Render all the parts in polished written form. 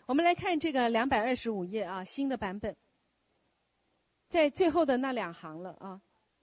我们来看这个225页啊，新的版本，在最后的那2行了啊。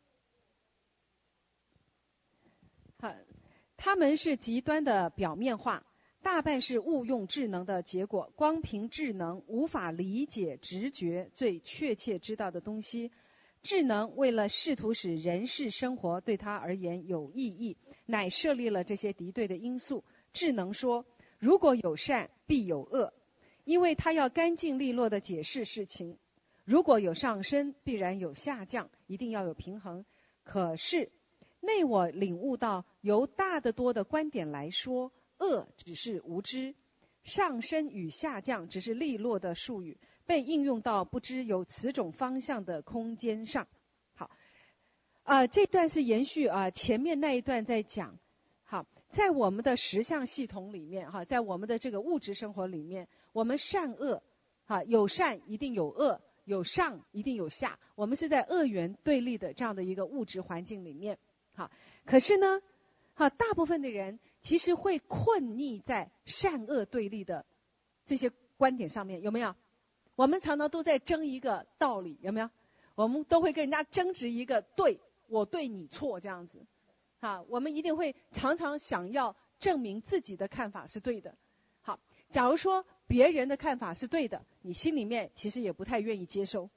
好，它们是极端的表面化，大半是误用智能的结果，光凭智能无法理解直觉最确切知道的东西。智能为了试图使人世生活对它而言有意义，乃设立了这些敌对的因素。智能说，如果有善，必有恶，因为它要干净利落地解释事情。如果有上升，必然有下降，一定要有平衡。可是内我领悟到，由大得多的观点来说，恶只是无知，上升与下降只是利落的术语，被应用到不知有此种方向的空间上。好，这段是延续前面那一段在讲。好，在我们的实相系统里面在我们的这个物质生活里面，我们善恶有善一定有恶，有上一定有下，我们是在恶缘对立的这样的一个物质环境里面。好，可是呢大部分的人其实会困溺在善恶对立的这些观点上面，有没有？我们常常都在争一个道理，有没有？我们都会跟人家争执一个对，我对你错这样子我们一定会常常想要证明自己的看法是对的。好，假如说别人的看法是对的，你心里面其实也不太愿意接受。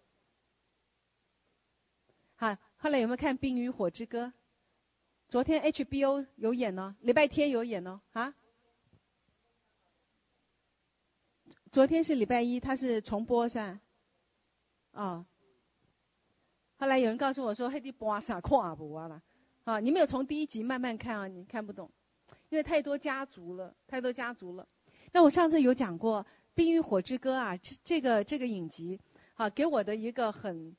好，后来有没有看《冰与火之歌》？昨天 HBO 有演呢，礼拜天有演呢昨天是礼拜一，它是重播是吧？后来有人告诉我说，黑的播啥看不完了你没有从第1集慢慢看你看不懂，因为太多家族了。那我上次有讲过《冰与火之歌》这个影集给我的一个很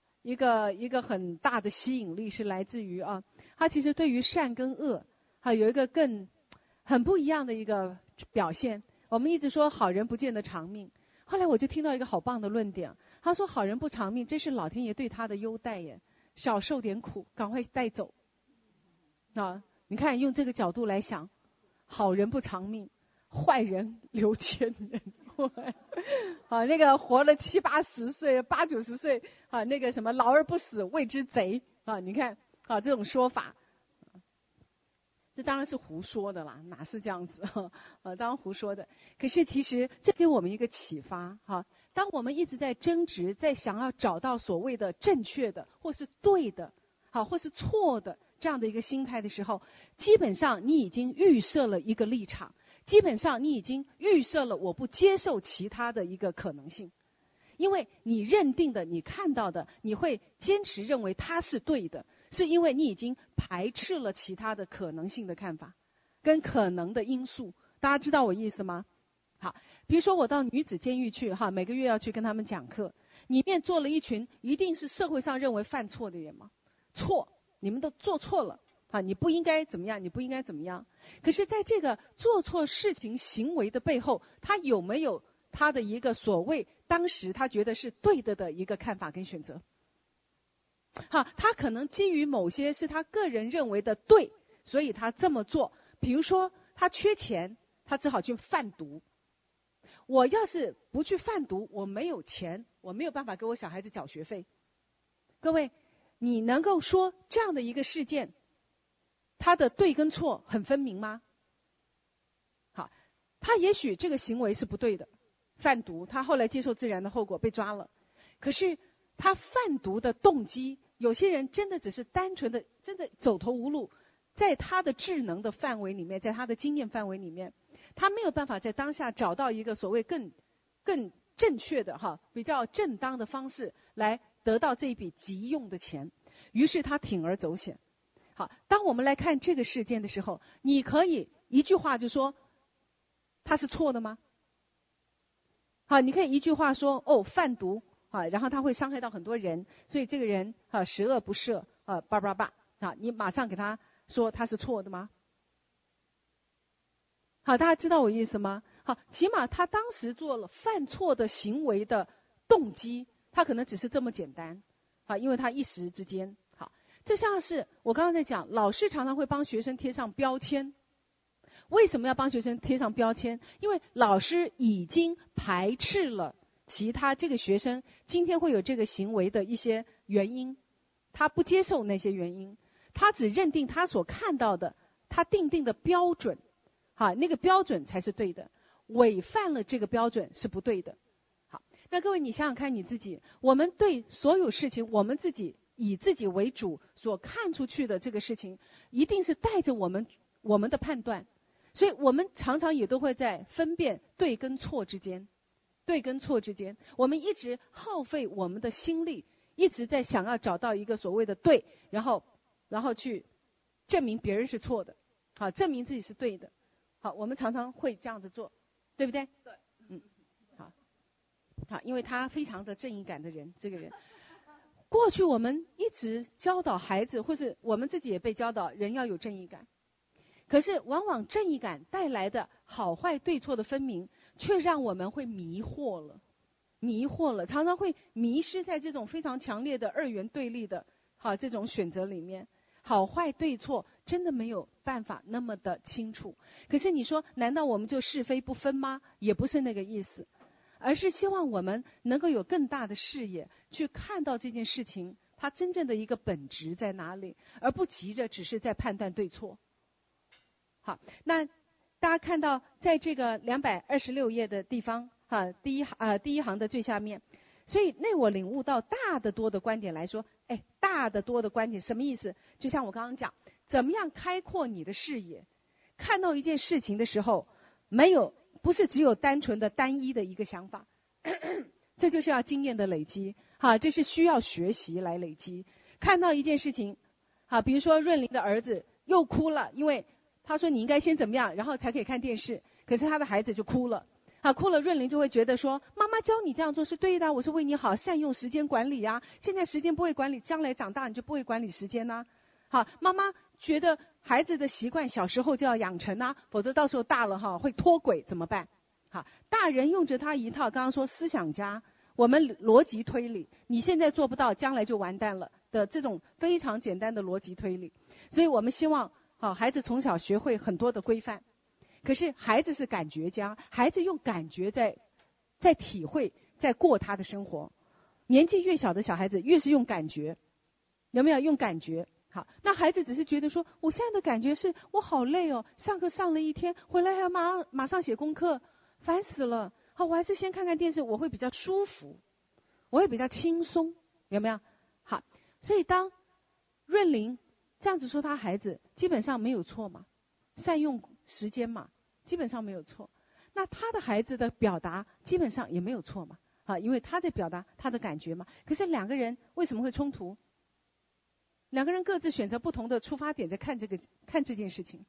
大的吸引力是来自于它其实对于善跟恶有一个很不一样的一个表现。我们一直说好人不见得长命，后来我就听到一个好棒的论点，他说好人不长命，这是老天爷对他的优待耶，少受点苦，赶快带走你看用这个角度来想，好人不长命，坏人留千年。那个活了70、80岁、80、90岁那个什么老而不死谓之贼你看这种说法，这当然是胡说的啦，哪是这样子当然胡说的。可是其实这给我们一个启发当我们一直在争执，在想要找到所谓的正确的或是对的或是错的这样的一个心态的时候，基本上你已经预设了一个立场，基本上你已经预设了我不接受其他的一个可能性。因为你认定的，你看到的，你会坚持认为它是对的，是因为你已经排斥了其他的可能性的看法跟可能的因素。大家知道我意思吗？好，比如说我到女子监狱去每个月要去跟他们讲课，里面坐了一群一定是社会上认为犯错的人吗？错，你们都做错了你不应该怎么样，你不应该怎么样。可是在这个做错事情行为的背后，他有没有他的一个所谓当时他觉得是对的一个看法跟选择？他可能基于某些是他个人认为的对，所以他这么做。比如说他缺钱，他只好去贩毒。我要是不去贩毒，我没有钱，我没有办法给我小孩子缴学费。各位，你能够说这样的一个事件，他的对跟错很分明吗？好，他也许这个行为是不对的，贩毒，他后来接受自然的后果被抓了。可是他贩毒的动机，有些人真的只是单纯的真的走投无路，在他的智能的范围里面，在他的经验范围里面，他没有办法在当下找到一个所谓更正确的比较正当的方式来得到这一笔急用的钱，于是他铤而走险。好，当我们来看这个事件的时候，你可以一句话就说他是错的吗？好，你可以一句话说贩毒然后他会伤害到很多人，所以这个人十恶不赦你马上给他说他是错的吗？好，大家知道我意思吗？好，起码他当时做了犯错的行为的动机，他可能只是这么简单因为他一时之间好，这像是我刚刚在讲，老师常常会帮学生贴上标签。为什么要帮学生贴上标签？因为老师已经排斥了其他这个学生今天会有这个行为的一些原因，他不接受那些原因，他只认定他所看到的，他定的标准，那个标准才是对的，违反了这个标准是不对的。好，那各位你想想看你自己，我们对所有事情，我们自己以自己为主所看出去的这个事情，一定是带着我们的判断，所以我们常常也都会在分辨对跟错之间，我们一直耗费我们的心力，一直在想要找到一个所谓的对，然后去证明别人是错的，证明自己是对的。好，我们常常会这样子做，对不对？ 对。 好，因为他非常的正义感的人，这个人。过去我们一直教导孩子，或是我们自己也被教导，人要有正义感。可是往往正义感带来的好坏对错的分明，却让我们会迷惑了，常常会迷失在这种非常强烈的二元对立的这种选择里面。好坏对错真的没有办法那么的清楚。可是你说，难道我们就是非不分吗？也不是那个意思，而是希望我们能够有更大的视野，去看到这件事情它真正的一个本质在哪里，而不急着只是在判断对错。好，那大家看到在这个226页的地方，第一行的最下面，所以内我领悟到大得多的观点来说，大得多的观点什么意思？就像我刚刚讲，怎么样开阔你的视野，看到一件事情的时候，不是只有单纯的单一的一个想法，这就是要经验的累积，这是需要学习来累积。看到一件事情，比如说润玲的儿子又哭了，因为他说你应该先怎么样，然后才可以看电视，可是他的孩子就哭了。哭了，润玲就会觉得说，妈妈教你这样做是对的，我是为你好，善用时间管理啊。现在时间不会管理，将来长大你就不会管理时间啊。妈妈觉得孩子的习惯小时候就要养成啊，否则到时候大了会脱轨怎么办？大人用着他一套，刚刚说思想家，我们逻辑推理，你现在做不到，将来就完蛋了的这种非常简单的逻辑推理。所以我们希望孩子从小学会很多的规范。可是孩子是感觉家，孩子用感觉在体会，在过他的生活。年纪越小的小孩子越是用感觉，有没有用感觉？好，那孩子只是觉得说，我现在的感觉是我好累哦，上课上了一天，回来还要马上写功课，烦死了。好，我还是先看看电视，我会比较舒服，我会比较轻松，有没有？好，所以当润玲这样子说他孩子，基本上没有错嘛，善用时间嘛，基本上没有错。那他的孩子的表达基本上也没有错嘛，因为他在表达他的感觉嘛。可是两个人为什么会冲突？两个人各自选择不同的出发点在看这件事情。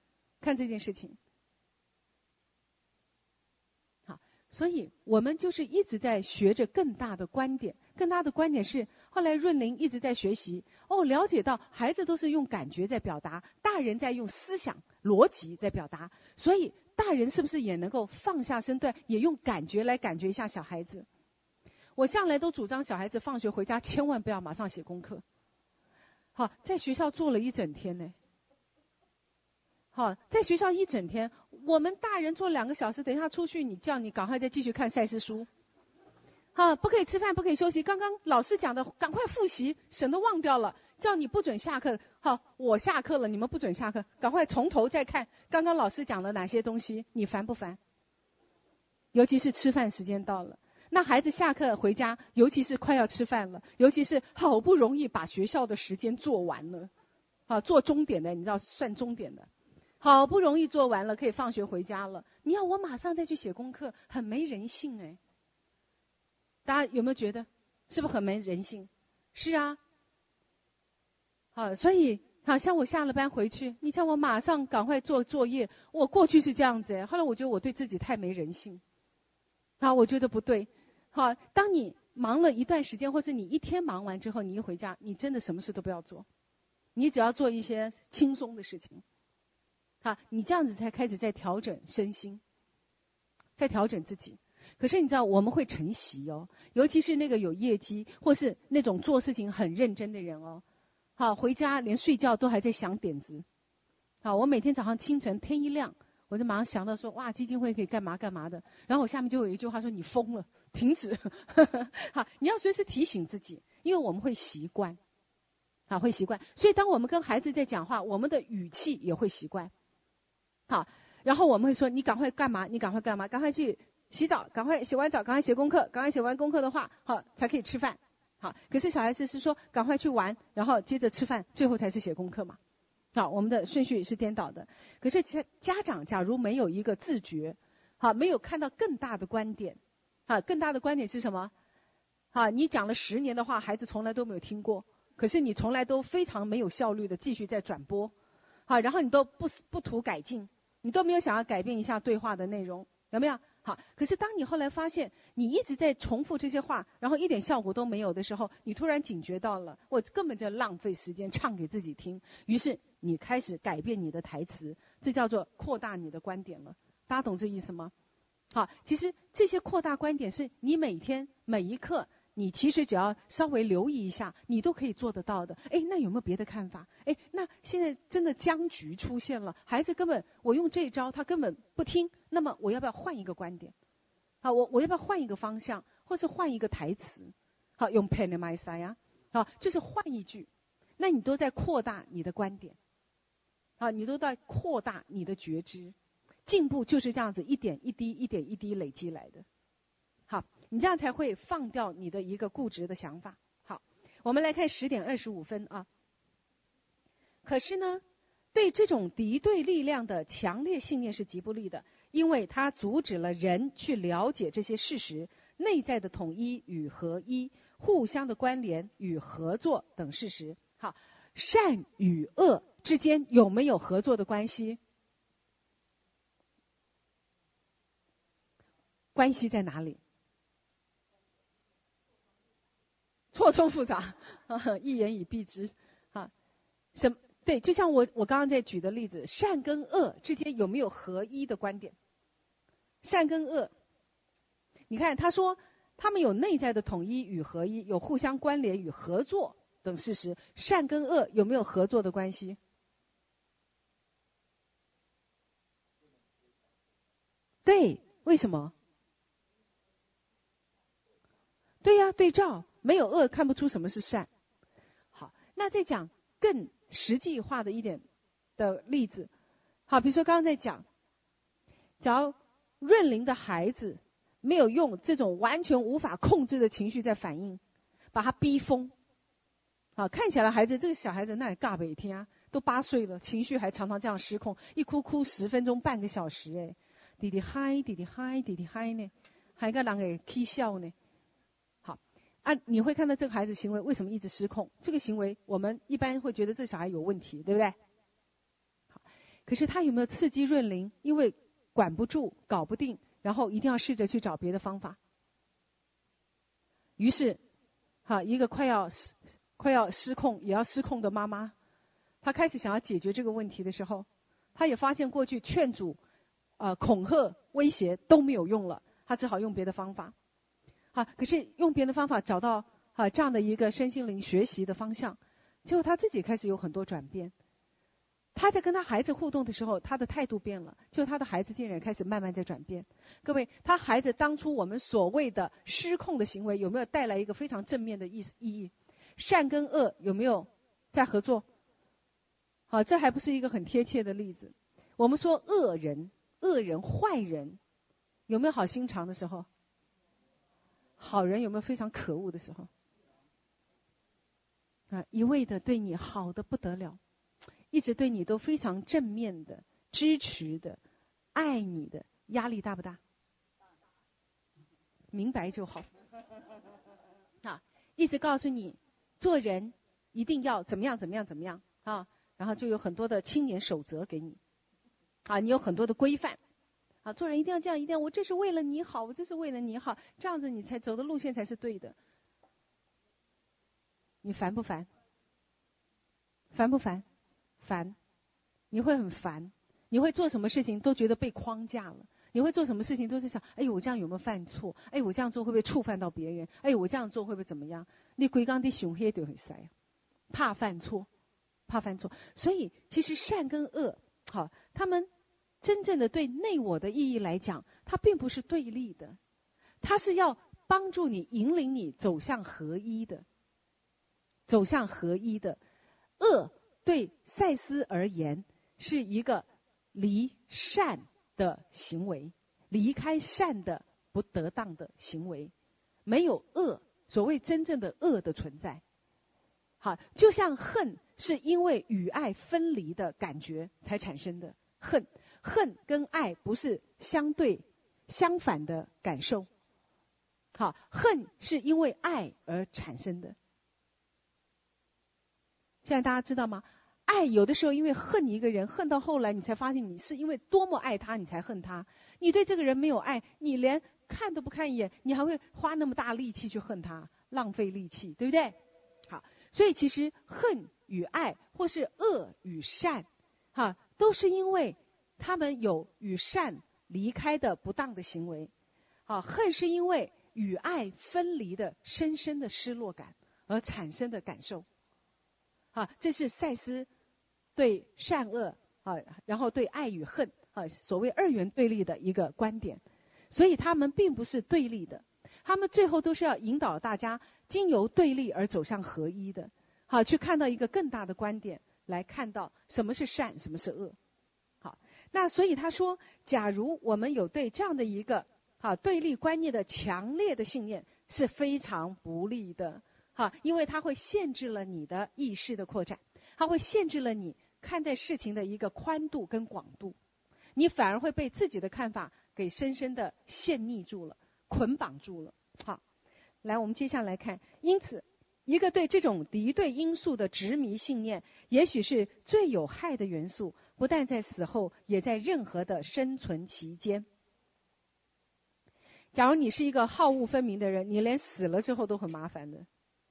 好，所以我们就是一直在学着更大的观点。更大的观点是，后来润玲一直在学习，了解到孩子都是用感觉在表达，大人在用思想逻辑在表达，所以大人是不是也能够放下身段，也用感觉来感觉一下小孩子？我向来都主张小孩子放学回家千万不要马上写功课。好，在学校坐了一整天呢。好，在学校一整天，我们大人坐2个小时，等一下出去叫你赶快再继续看赛事书。好，不可以吃饭，不可以休息。刚刚老师讲的，赶快复习，省得忘掉了。叫你不准下课。好，我下课了，你们不准下课，赶快从头再看刚刚老师讲了哪些东西，你烦不烦？尤其是吃饭时间到了。那孩子下课回家，尤其是快要吃饭了，尤其是好不容易把学校的时间做完了，做钟点的，你知道算钟点的，好不容易做完了，可以放学回家了，你要我马上再去写功课，很没人性哎。大家有没有觉得，是不是很没人性？是啊。好，所以好像我下了班回去，你叫我马上赶快做作业，我过去是这样子后来我觉得我对自己太没人性。我觉得不对。好，当你忙了一段时间，或是你一天忙完之后，你一回家，你真的什么事都不要做，你只要做一些轻松的事情。你这样子才开始在调整身心，在调整自己。可是你知道我们会承袭尤其是那个有业绩或是那种做事情很认真的人回家连睡觉都还在想点子。我每天早上清晨天一亮， 我就马上想到说，哇，基金会可以干嘛干嘛的。然后我下面就有一句话说，你疯了，停止。好，你要随时提醒自己，因为我们会习惯，好，会习惯。所以当我们跟孩子在讲话，我们的语气也会习惯。好，然后我们会说，你赶快干嘛？你赶快干嘛？赶快去洗澡，赶快洗完澡，赶快写功课，赶快写完功课的话，好，才可以吃饭。好，可是小孩子是说赶快去玩，然后接着吃饭，最后才是写功课嘛。好，我们的顺序是颠倒的。可是家长假如没有一个自觉，好，没有看到更大的观点，好，更大的观点是什么？好，你讲了10年的话，孩子从来都没有听过，可是你从来都非常没有效率的继续在转播，好，然后你都不图改进，你都没有想要改变一下对话的内容，有没有？好，可是当你后来发现你一直在重复这些话，然后一点效果都没有的时候，你突然警觉到了，我根本就浪费时间唱给自己听。于是你开始改变你的台词，这叫做扩大你的观点了。大家懂这意思吗？好，其实这些扩大观点是你每天每一刻，你其实只要稍微留意一下，你都可以做得到的。哎，那有没有别的看法？哎，那现在真的僵局出现了，孩子根本我用这招他根本不听，那么我要不要换一个观点？好，我要不要换一个方向，或是换一个台词？好，用 pen and my side 呀，好，就是换一句，那你都在扩大你的观点，好，你都在扩大你的觉知。进步就是这样子，一点一滴、一点一滴累积来的。好，你这样才会放掉你的一个固执的想法。好，我们来看10:25啊。可是呢，对这种敌对力量的强烈信念是极不利的，因为它阻止了人去了解这些事实、内在的统一与合一、互相的关联与合作等事实。好，善与恶之间有没有合作的关系？关系在哪里？错综复杂，一言以蔽之。啊，对，就像我刚刚在举的例子，善跟恶之间有没有合一的观点？善跟恶，你看他说他们有内在的统一与合一，有互相关联与合作等事实。善跟恶有没有合作的关系？对，为什么？对呀，对照，没有恶看不出什么是善。好，那再讲更实际化的一点的例子。好，比如说刚刚在讲，假如润龄的孩子没有用这种完全无法控制的情绪在反应，把他逼疯。啊，看起来孩子这个小孩子那也尬北天啊，都8岁了，情绪还常常这样失控，一哭10分钟半个小时，哎，弟弟嗨，弟弟嗨，弟弟嗨呢，还个人给踢笑呢。好啊，你会看到这个孩子行为为什么一直失控？这个行为我们一般会觉得这小孩有问题，对不对？好，可是他有没有刺激润龄？因为管不住，搞不定，然后一定要试着去找别的方法。于是，好，一个快要失控也要失控的妈妈，她开始想要解决这个问题的时候，她也发现过去劝阻、恐吓、威胁都没有用了，她只好用别的方法。好，可是用别的方法找到这样的一个身心灵学习的方向，结果她自己开始有很多转变。他在跟他孩子互动的时候，他的态度变了，就他的孩子竟然开始慢慢在转变。各位，他孩子当初我们所谓的失控的行为，有没有带来一个非常正面的意义？善跟恶有没有在合作？好，这还不是一个很贴切的例子。我们说恶人、坏人，有没有好心肠的时候？好人有没有非常可恶的时候？一味的对你好的不得了。一直对你都非常正面的、支持的、爱你的，压力大不大？明白就好。一直告诉你做人一定要怎么样怎么样怎么样啊，然后就有很多的青年守则给你你有很多的规范做人一定要这样，一定要我这是为了你好，我这是为了你好，这样子你才走的路线才是对的。你烦不烦？烦不烦？烦，你会很烦，你会做什么事情都觉得被框架了，你会做什么事情都是想，哎，我这样有没有犯错？哎，我这样做会不会触犯到别人？哎，我这样做会不会怎么样？你规刚的熊黑都很塞，怕犯错，怕犯错。所以其实善跟恶，好，他们真正的对内我的意义来讲，它并不是对立的，它是要帮助你、引领你走向合一的。走向合一的。恶对赛斯而言是一个离善的行为，离开善的不得当的行为。没有恶，所谓真正的恶的存在。好，就像恨是因为与爱分离的感觉才产生的，恨跟爱不是相对相反的感受。好，恨是因为爱而产生的。现在大家知道吗？爱有的时候因为恨一个人，恨到后来你才发现你是因为多么爱他你才恨他。你对这个人没有爱，你连看都不看一眼，你还会花那么大力气去恨他，浪费力气，对不对？好，所以其实恨与爱或是恶与善，都是因为他们有与善离开的不当的行为。恨是因为与爱分离的深深的失落感而产生的感受。这是赛斯对善恶然后对爱与恨所谓二元对立的一个观点。所以他们并不是对立的，他们最后都是要引导大家经由对立而走向合一的。去看到一个更大的观点，来看到什么是善，什么是恶。好，那所以他说，假如我们有对这样的一个对立观念的强烈的信念，是非常不利的。因为它会限制了你的意识的扩展，它会限制了你看待事情的一个宽度跟广度，你反而会被自己的看法给深深的陷溺住了，捆绑住了。好，来，我们接下来看，因此一个对这种敌对因素的执迷信念，也许是最有害的元素，不但在死后，也在任何的生存期间。假如你是一个好恶分明的人，你连死了之后都很麻烦的。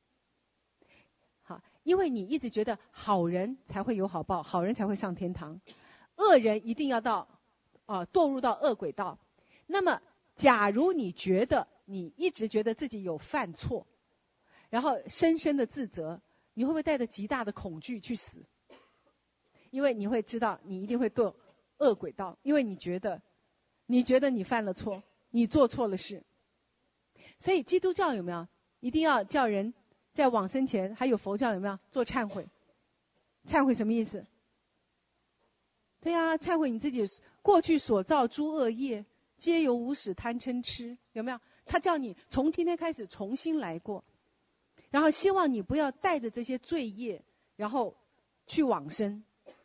因为你一直觉得好人才会有好报，好人才会上天堂，恶人一定要堕入到恶轨道。那么假如你一直觉得自己有犯错，然后深深的自责，你会不会带着极大的恐惧去死？因为你会知道你一定会堕恶轨道，因为你觉得你犯了错，你做错了事。所以基督教有没有一定要叫人在往生前，还有佛教有没有做忏悔？忏悔什么意思？对啊，忏悔你自己过去所造诸恶业，皆由无始贪嗔痴，有没有？他叫你从今天开始重新来过，然后希望你不要带着这些罪业，然后去往生。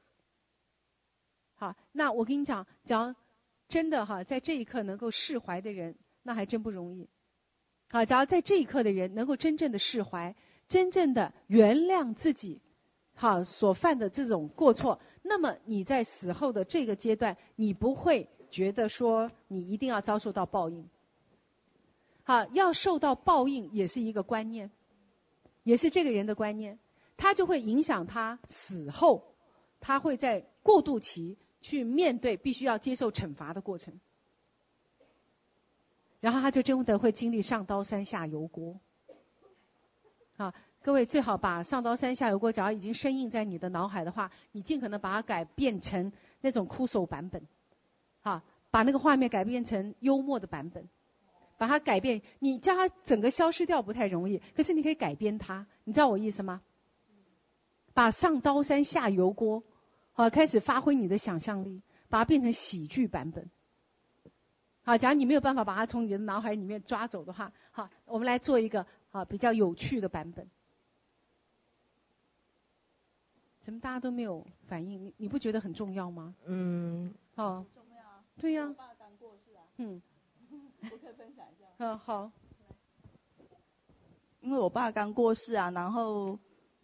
好，那我跟你讲，真的在这一刻能够释怀的人，那还真不容易。假如在这一刻的人能够真正的释怀，真正的原谅自己所犯的这种过错，那么你在死后的这个阶段，你不会觉得说你一定要遭受到报应。要受到报应也是一个观念，也是这个人的观念，他就会影响他死后，他会在过渡期去面对必须要接受惩罚的过程。然后他就真的会经历上刀山下油锅。各位最好把上刀山下油锅，假如已经深印在你的脑海的话，你尽可能把它改变成那种哭手版本。把那个画面改变成幽默的版本，把它改变，你叫它整个消失掉不太容易，可是你可以改编它，你知道我意思吗？把上刀山下油锅，开始发挥你的想象力，把它变成喜剧版本。假如你没有办法把它从你的脑海里面抓走的话，我们来做一个比较有趣的版本。怎么大家都没有反应？你不觉得很重要吗？ 重要。对呀。 我爸刚过世啊。我可以分享一下。好。 因为我爸刚过世啊，然后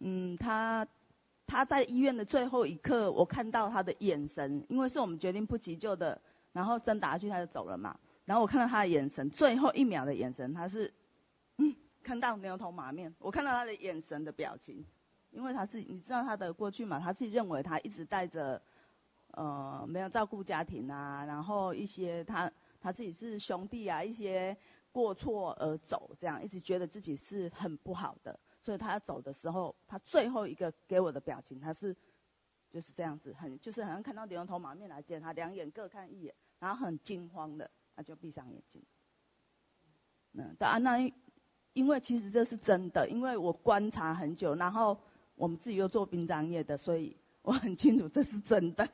他在医院的最后一刻，我看到他的眼神，因为是我们决定不急救的，然后升打下去他就走了嘛，然后我看到他的眼神，最后一秒的眼神，他是看到牛头马面，我看到他的眼神的表情，因为他自己你知道他的过去嘛，他自己认为他一直带着没有照顾家庭啊，然后一些他自己是兄弟啊一些过错而走，这样一直觉得自己是很不好的，所以他走的时候，他最后一个给我的表情，他是就是这样子，就是好像看到牛头马面来见他，两眼各看一眼，然后很惊慌的，他就闭上眼睛。对啊，那因为其实这是真的，因为我观察很久，然后我们自己又做殡葬业的，所以我很清楚这是真的。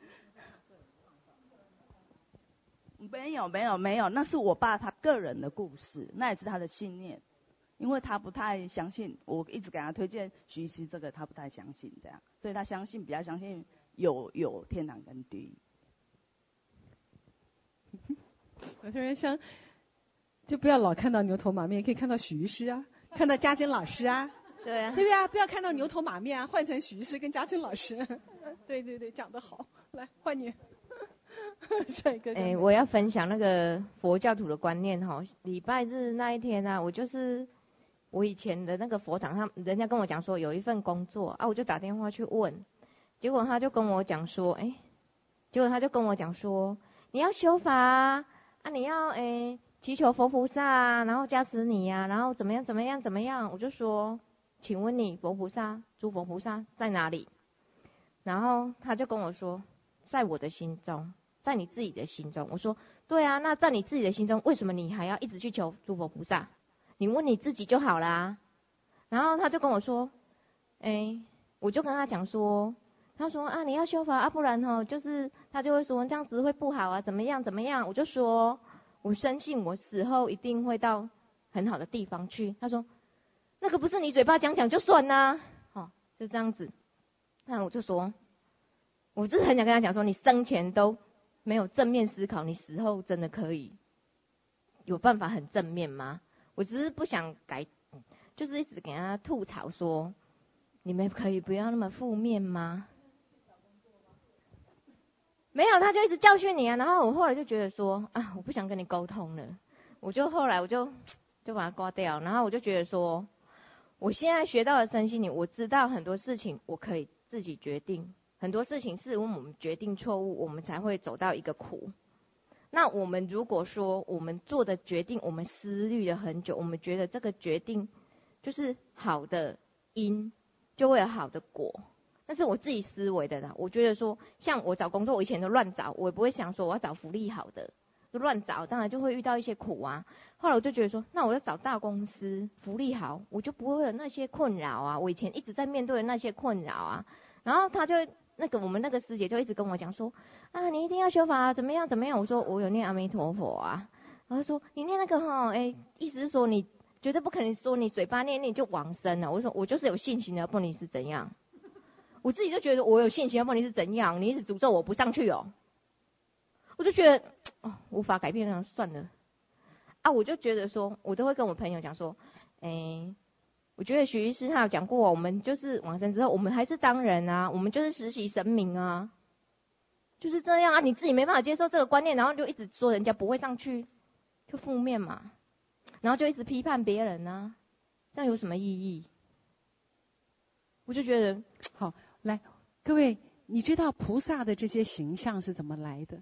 没有，那是我爸他个人的故事，那也是他的信念。因为他不太相信，我一直给他推荐徐医师这个，他不太相信这样，所以他比较相信有天堂跟地狱。 有些人就不要老看到牛头马面，可以看到许医师啊，看到嘉欣老师啊， 对啊， 对不对啊？不要看到牛头马面啊，换成许医师跟嘉欣老师。对对对，讲得好，来换你。下一个。 我要分享那个佛教徒的观念哈。礼拜日那一天啊，我以前的那个佛堂，人家跟我讲说有一份工作啊，我就打电话去问，结果他就跟我讲说，你要修法啊，你要祈求佛菩萨啊，然后加持你啊，然后怎么样，我就说，请问你佛菩萨、诸佛菩萨在哪里？然后他就跟我说，在我的心中，在你自己的心中。我说，对啊，那在你自己的心中，为什么你还要一直去求诸佛菩萨？你问你自己就好啦。然后他就跟我说，我就跟他讲说，他说啊，你要修法啊，不然就是他就会说这样子会不好啊，怎么样。我就说，我深信我死后一定会到很好的地方去。他说，那个不是你嘴巴讲就算啦，就这样子。那我就说，我就是很想跟他讲说，你生前都没有正面思考，你死后真的可以有办法很正面吗？我只是不想改，就是一直给他吐槽说，你们可以不要那么负面吗？没有，他就一直教训你啊。然后我后来就觉得说，啊，我不想跟你沟通了，后来我就把它刮掉。然后我就觉得说，我现在学到了身心灵，我知道很多事情我可以自己决定，很多事情是因为我们决定错误，我们才会走到一个苦。那我们如果说我们做的决定，我们思虑了很久，我们觉得这个决定就是好的因，就会有好的果。那是我自己思维的啦。我觉得说，像我找工作，我以前都乱找，我也不会想说我要找福利好的，就乱找，当然就会遇到一些苦啊。后来我就觉得说，那我要找大公司，福利好，我就不会有那些困扰啊。我以前一直在面对的那些困扰啊，然后他就我们那个师姐就一直跟我讲说，啊，你一定要修法啊，怎么样？我说我有念阿弥陀佛啊。然后说你念那个意思是说你绝对不可能说你嘴巴念就往生了。我说我就是有信心的，不然你是怎样？我自己就觉得我有信心，要不然你是怎样？你一直诅咒我不上去哦。我就觉得无法改变，算了啊。我就觉得说，我都会跟我朋友讲说，我觉得许医师他有讲过，我们就是往生之后，我们还是当人啊，我们就是实习神明啊，就是这样啊。你自己没办法接受这个观念，然后就一直说人家不会上去，就负面嘛，然后就一直批判别人啊，这样有什么意义？我就觉得好，来，各位，你知道菩萨的这些形象是怎么来的？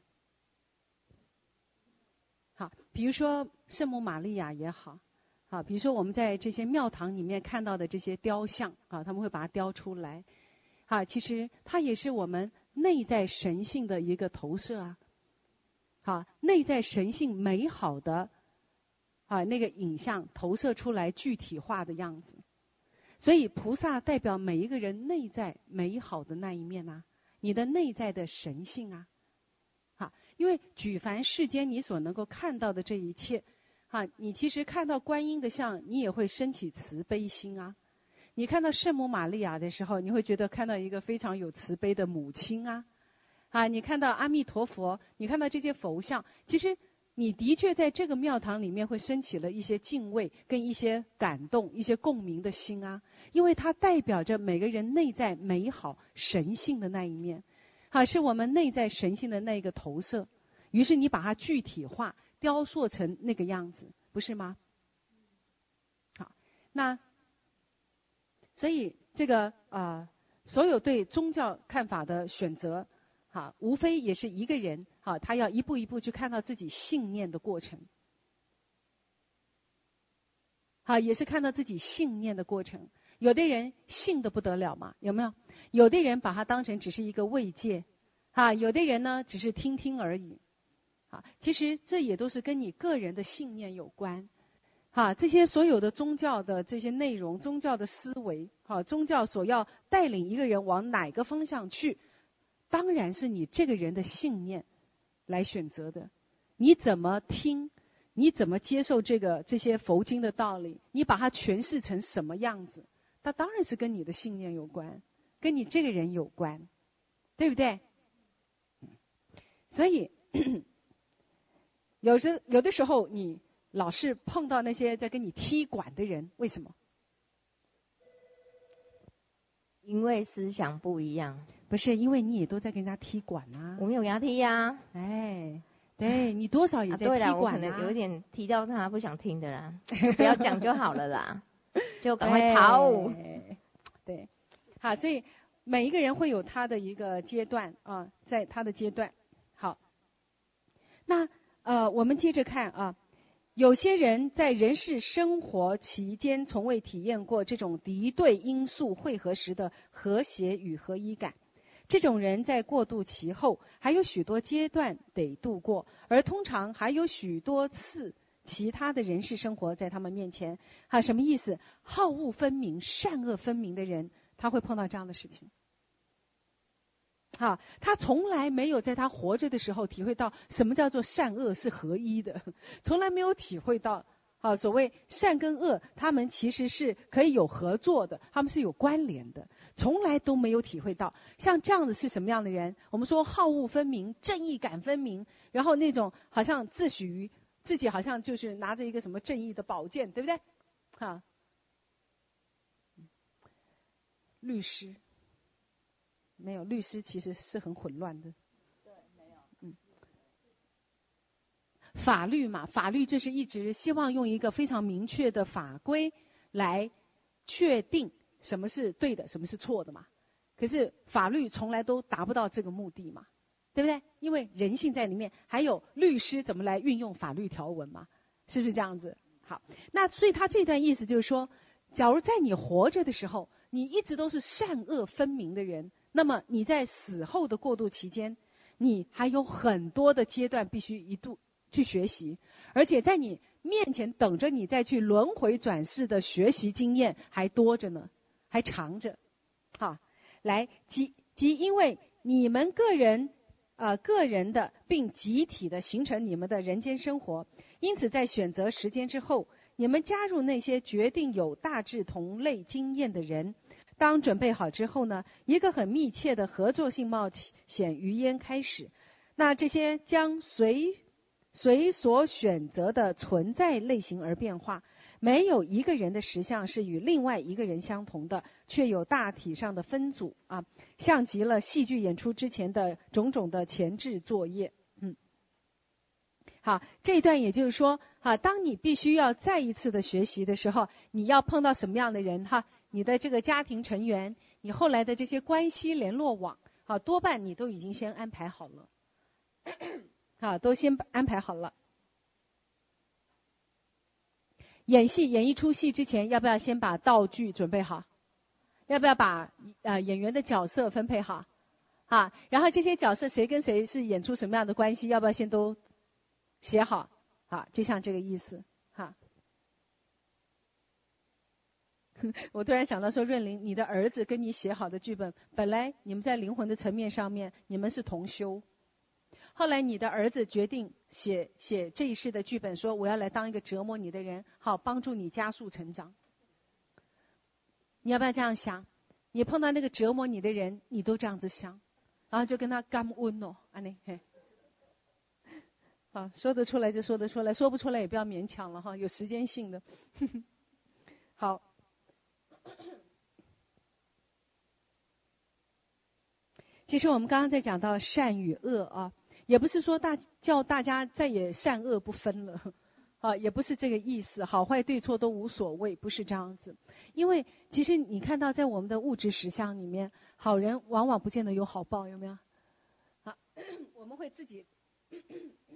好，比如说圣母玛利亚也好。好，比如说我们在这些庙堂里面看到的这些雕像啊，他们会把它雕出来。好，其实它也是我们内在神性的一个投射啊。好，内在神性美好的那个影像投射出来具体化的样子。所以菩萨代表每一个人内在美好的那一面啊，你的内在的神性啊。好，因为举凡世间你所能够看到的这一切。你其实看到观音的像，你也会升起慈悲心啊。你看到圣母玛利亚的时候，你会觉得看到一个非常有慈悲的母亲啊。你看到阿弥陀佛，你看到这些佛像，其实你的确在这个庙堂里面会升起了一些敬畏跟一些感动、一些共鸣的心啊。因为它代表着每个人内在美好神性的那一面，是我们内在神性的那个投射。于是你把它具体化。雕塑成那个样子，不是吗？好，那所以这个所有对宗教看法的选择，无非也是一个人他要一步一步去看到自己信念的过程，也是看到自己信念的过程。 有的人信得不得了嘛，有没有？有的人把它当成只是一个慰藉，有的人呢只是听听而已，其实这也都是跟你个人的信念有关，这些所有的宗教的这些内容、宗教的思维，宗教所要带领一个人往哪个方向去，当然是你这个人的信念来选择的。你怎么听，你怎么接受这些佛经的道理，你把它诠释成什么样子，它当然是跟你的信念有关，跟你这个人有关，对不对？所以有的时候你老是碰到那些在跟你踢馆的人，为什么？ 因为思想不一样。 不是，因为你也都在跟人家踢馆啊。 我没有给他踢呀。 哎，对，你多少也在踢对啦， 馆我可能有一点踢到他不想听的啦，就不要讲就好了啦，就赶快跑。 对，好，所以每一个人会有他的一个阶段啊，在他的阶段。好，那我们接着看啊，有些人在人世生活期间从未体验过这种敌对因素汇合时的和谐与合一感。这种人在过渡期后还有许多阶段得度过，而通常还有许多次其他的人世生活在他们面前。什么意思？好恶分明、善恶分明的人，他会碰到这样的事情。他从来没有在他活着的时候体会到什么叫做善恶是合一的，从来没有体会到所谓善跟恶，他们其实是可以有合作的，他们是有关联的，从来都没有体会到。像这样的是什么样的人？我们说好恶分明、正义感分明，然后那种好像自诩于自己好像就是拿着一个什么正义的宝剑，对不对？律师没有，律师其实是很混乱的。 对，没有。 法律嘛，法律就是一直希望用一个非常明确的法规来确定什么是对的，什么是错的嘛。可是法律从来都达不到这个目的嘛，对不对？因为人性在里面，还有律师怎么来运用法律条文嘛，是不是这样子？好，那所以他这段意思就是说，假如在你活着的时候，你一直都是善恶分明的人，那么你在死后的过渡期间，你还有很多的阶段必须一度去学习，而且在你面前等着你再去轮回转世的学习经验还多着呢，还长着。来即因为你们个人的并集体的形成你们的人间生活，因此在选择时间之后，你们加入那些决定有大致同类经验的人。当准备好之后呢，一个很密切的合作性冒险于焉开始。那这些将随所选择的存在类型而变化，没有一个人的实相是与另外一个人相同的，却有大体上的分组像极了戏剧演出之前的种种的前置作业。好，这一段也就是说当你必须要再一次的学习的时候，你要碰到什么样的人你的这个家庭成员，你后来的这些关系联络网多半你都已经先安排好了都先安排好了。演一出戏之前，要不要先把道具准备好？要不要把演员的角色分配好？然后这些角色谁跟谁是演出什么样的关系，要不要先都写好？就像这个意思我突然想到说，润玲，你的儿子跟你写好的剧本，本来你们在灵魂的层面上面你们是同修，后来你的儿子决定写这一世的剧本，说我要来当一个折磨你的人，好帮助你加速成长。你要不要这样想？你碰到那个折磨你的人，你都这样子想，然后就跟他感恩哦，好，说得出来就说得出来，说不出来也不要勉强了有时间性的。好。其实我们刚刚在讲到善与恶也不是说叫大家再也善恶不分了也不是这个意思，好坏对错都无所谓，不是这样子。因为其实你看到在我们的物质实相里面，好人往往不见得有好报，有没有？我们会自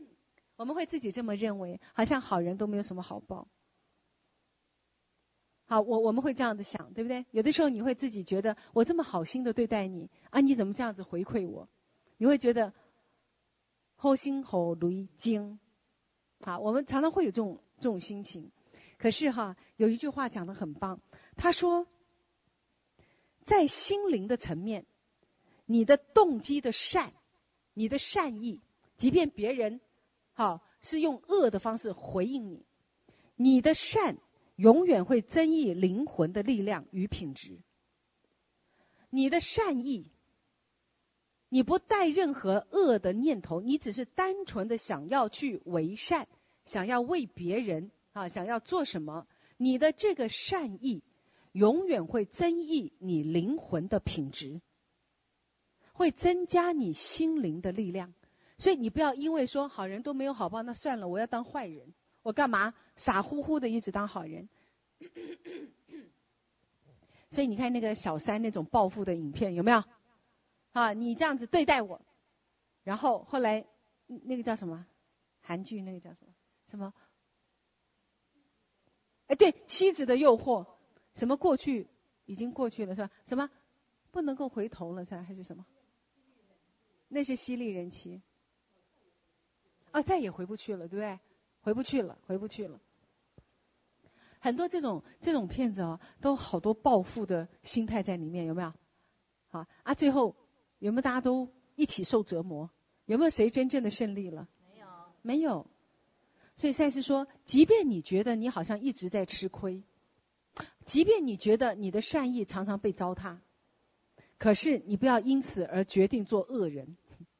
己这么认为，好像好人都没有什么好报。 好，我们会这样子想，对不对？有的时候你会自己觉得我这么好心的对待你啊，你怎么这样子回馈我？你会觉得好心好雷精。好，我们常常会有这种心情。可是有一句话讲得很棒，他说，在心灵的层面，你的动机的善，你的善意，即便别人是用恶的方式回应你，你的善永远会增益灵魂的力量与品质。你的善意，你不带任何恶的念头，你只是单纯的想要去为善，想要为别人想要做什么，你的这个善意永远会增益你灵魂的品质，会增加你心灵的力量。所以你不要因为说好人都没有好报，那算了，我要当坏人，我干嘛傻乎乎的一直当好人？所以你看那个小三那种报复的影片有没有？你这样子对待我，然后后来那个叫什么？韩剧那个叫什么？对，妻子的诱惑，什么过去已经过去了是吧？什么不能够回头了是吧？还是什么？那是犀利人妻。再也回不去了，对不对？回不去了。很多这种骗子都好多报复的心态在里面，有没有？最后有没有大家都一起受折磨？有没有谁真正的胜利了？没有。所以赛斯说，即便你觉得你好像一直在吃亏，即便你觉得你的善意常常被糟蹋，可是你不要因此而决定做恶人。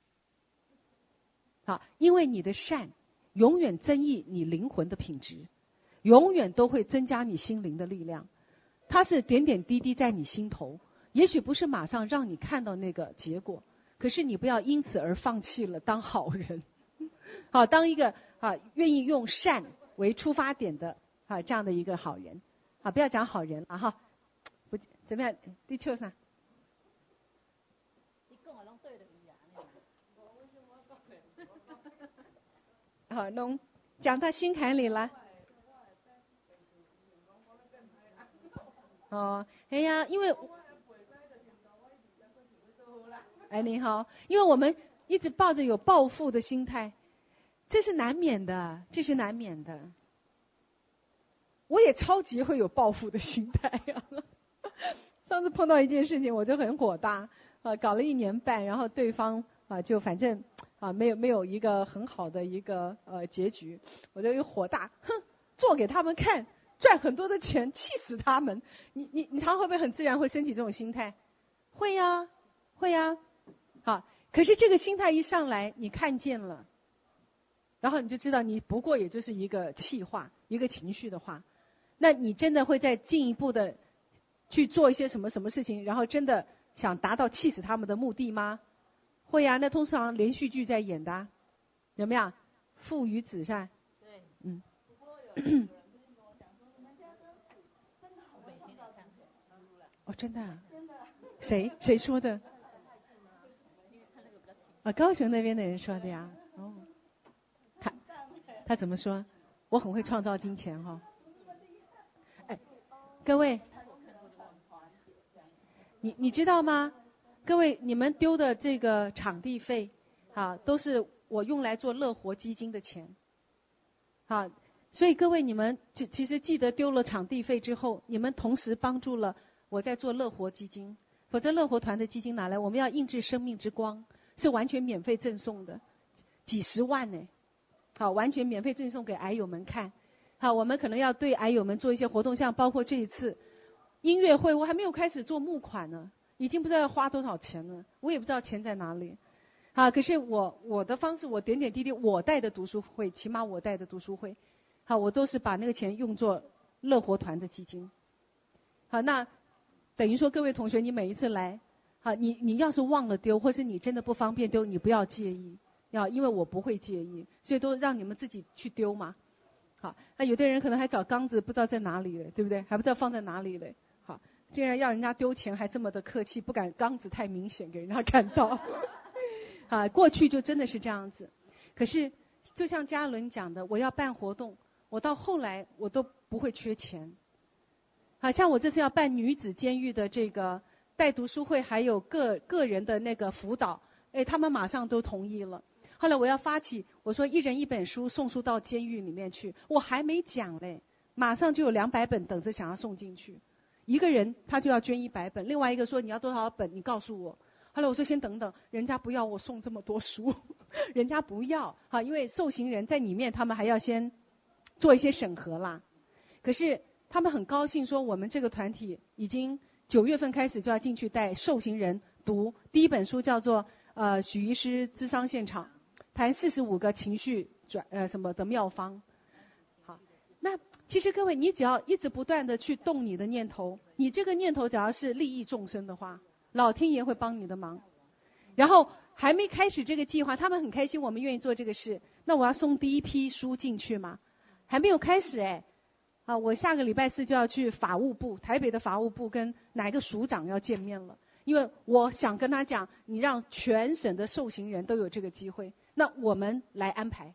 因为你的善永远增益你灵魂的品质，永远都会增加你心灵的力量。它是点点滴滴在你心头，也许不是马上让你看到那个结果，可是你不要因此而放弃了当好人。当一个愿意用善为出发点的这样的一个好人。不要讲好人了不怎么样？地球上。弄讲到心坎里了。哎呀，因为您好，因为我们一直抱着有报复的心态，这是难免的。我也超级会有报复的心态上次碰到一件事情，我就很火大搞了1年半，然后对方就反正没有一个很好的一个结局，我就火大，做给他们看，赚很多的钱，气死他们。你常会不会很自然会升起这种心态？会呀。可是这个心态一上来，你看见了，然后你就知道你不过也就是一个气话，一个情绪的话。那你真的会再进一步的去做一些什么事情，然后真的想达到气死他们的目的吗？会呀。那通常连续剧在演的有没有？父与子善。对。真的谁说的？高雄那边的人说的呀。他怎么说？我很会创造金钱各位，你知道吗？各位，你们丢的这个场地费都是我用来做乐活基金的钱所以各位，你们其实记得丢了场地费之后，你们同时帮助了我在做乐活基金。否则乐活团的基金拿来，我们要印制生命之光，是完全免费赠送的，几十万呢。完全免费赠送给癌友们看。我们可能要对癌友们做一些活动，像包括这一次音乐会，我还没有开始做募款呢，已经不知道要花多少钱了，我也不知道钱在哪里。可是我的方式，我点点滴滴，我带的读书会，起码我带的读书会，我都是把那个钱用作乐活团的基金。那等于说各位同学，你每一次来，你要是忘了丢，或是你真的不方便丢，你不要介意，因为我不会介意，所以都让你们自己去丢嘛。那有的人可能还找缸子，不知道在哪里了，对不对？还不知道放在哪里了。竟然要人家丢钱，还这么的客气，不敢缸子太明显给人家看到。过去就真的是这样子。可是就像嘉伦讲的，我要办活动，我到后来我都不会缺钱。 好像我这次要办女子监狱的这个带读书会，还有个人的那个辅导，他们马上都同意了。后来我要发起，我说一人一本书送书到监狱里面去，我还没讲嘞，马上就有200本等着想要送进去。一个人他就要捐100本，另外一个说你要多少本你告诉我。后来我说先等等，人家不要我送这么多书，人家不要，因为受刑人在里面他们还要先做一些审核啦。可是他们很高兴说我们这个团体已经9月份开始就要进去带受刑人读第一本书，叫做许医师咨商现场，谈45个情绪什么的妙方。好，那其实各位，你只要一直不断的去动你的念头，你这个念头只要是利益众生的话，老天爷会帮你的忙。然后还没开始这个计划，他们很开心我们愿意做这个事，那我要送第一批书进去嘛，还没有开始我下个礼拜4就要去法务部，台北的法务部跟哪一个署长要见面了，因为我想跟他讲，你让全省的受刑人都有这个机会，那我们来安排，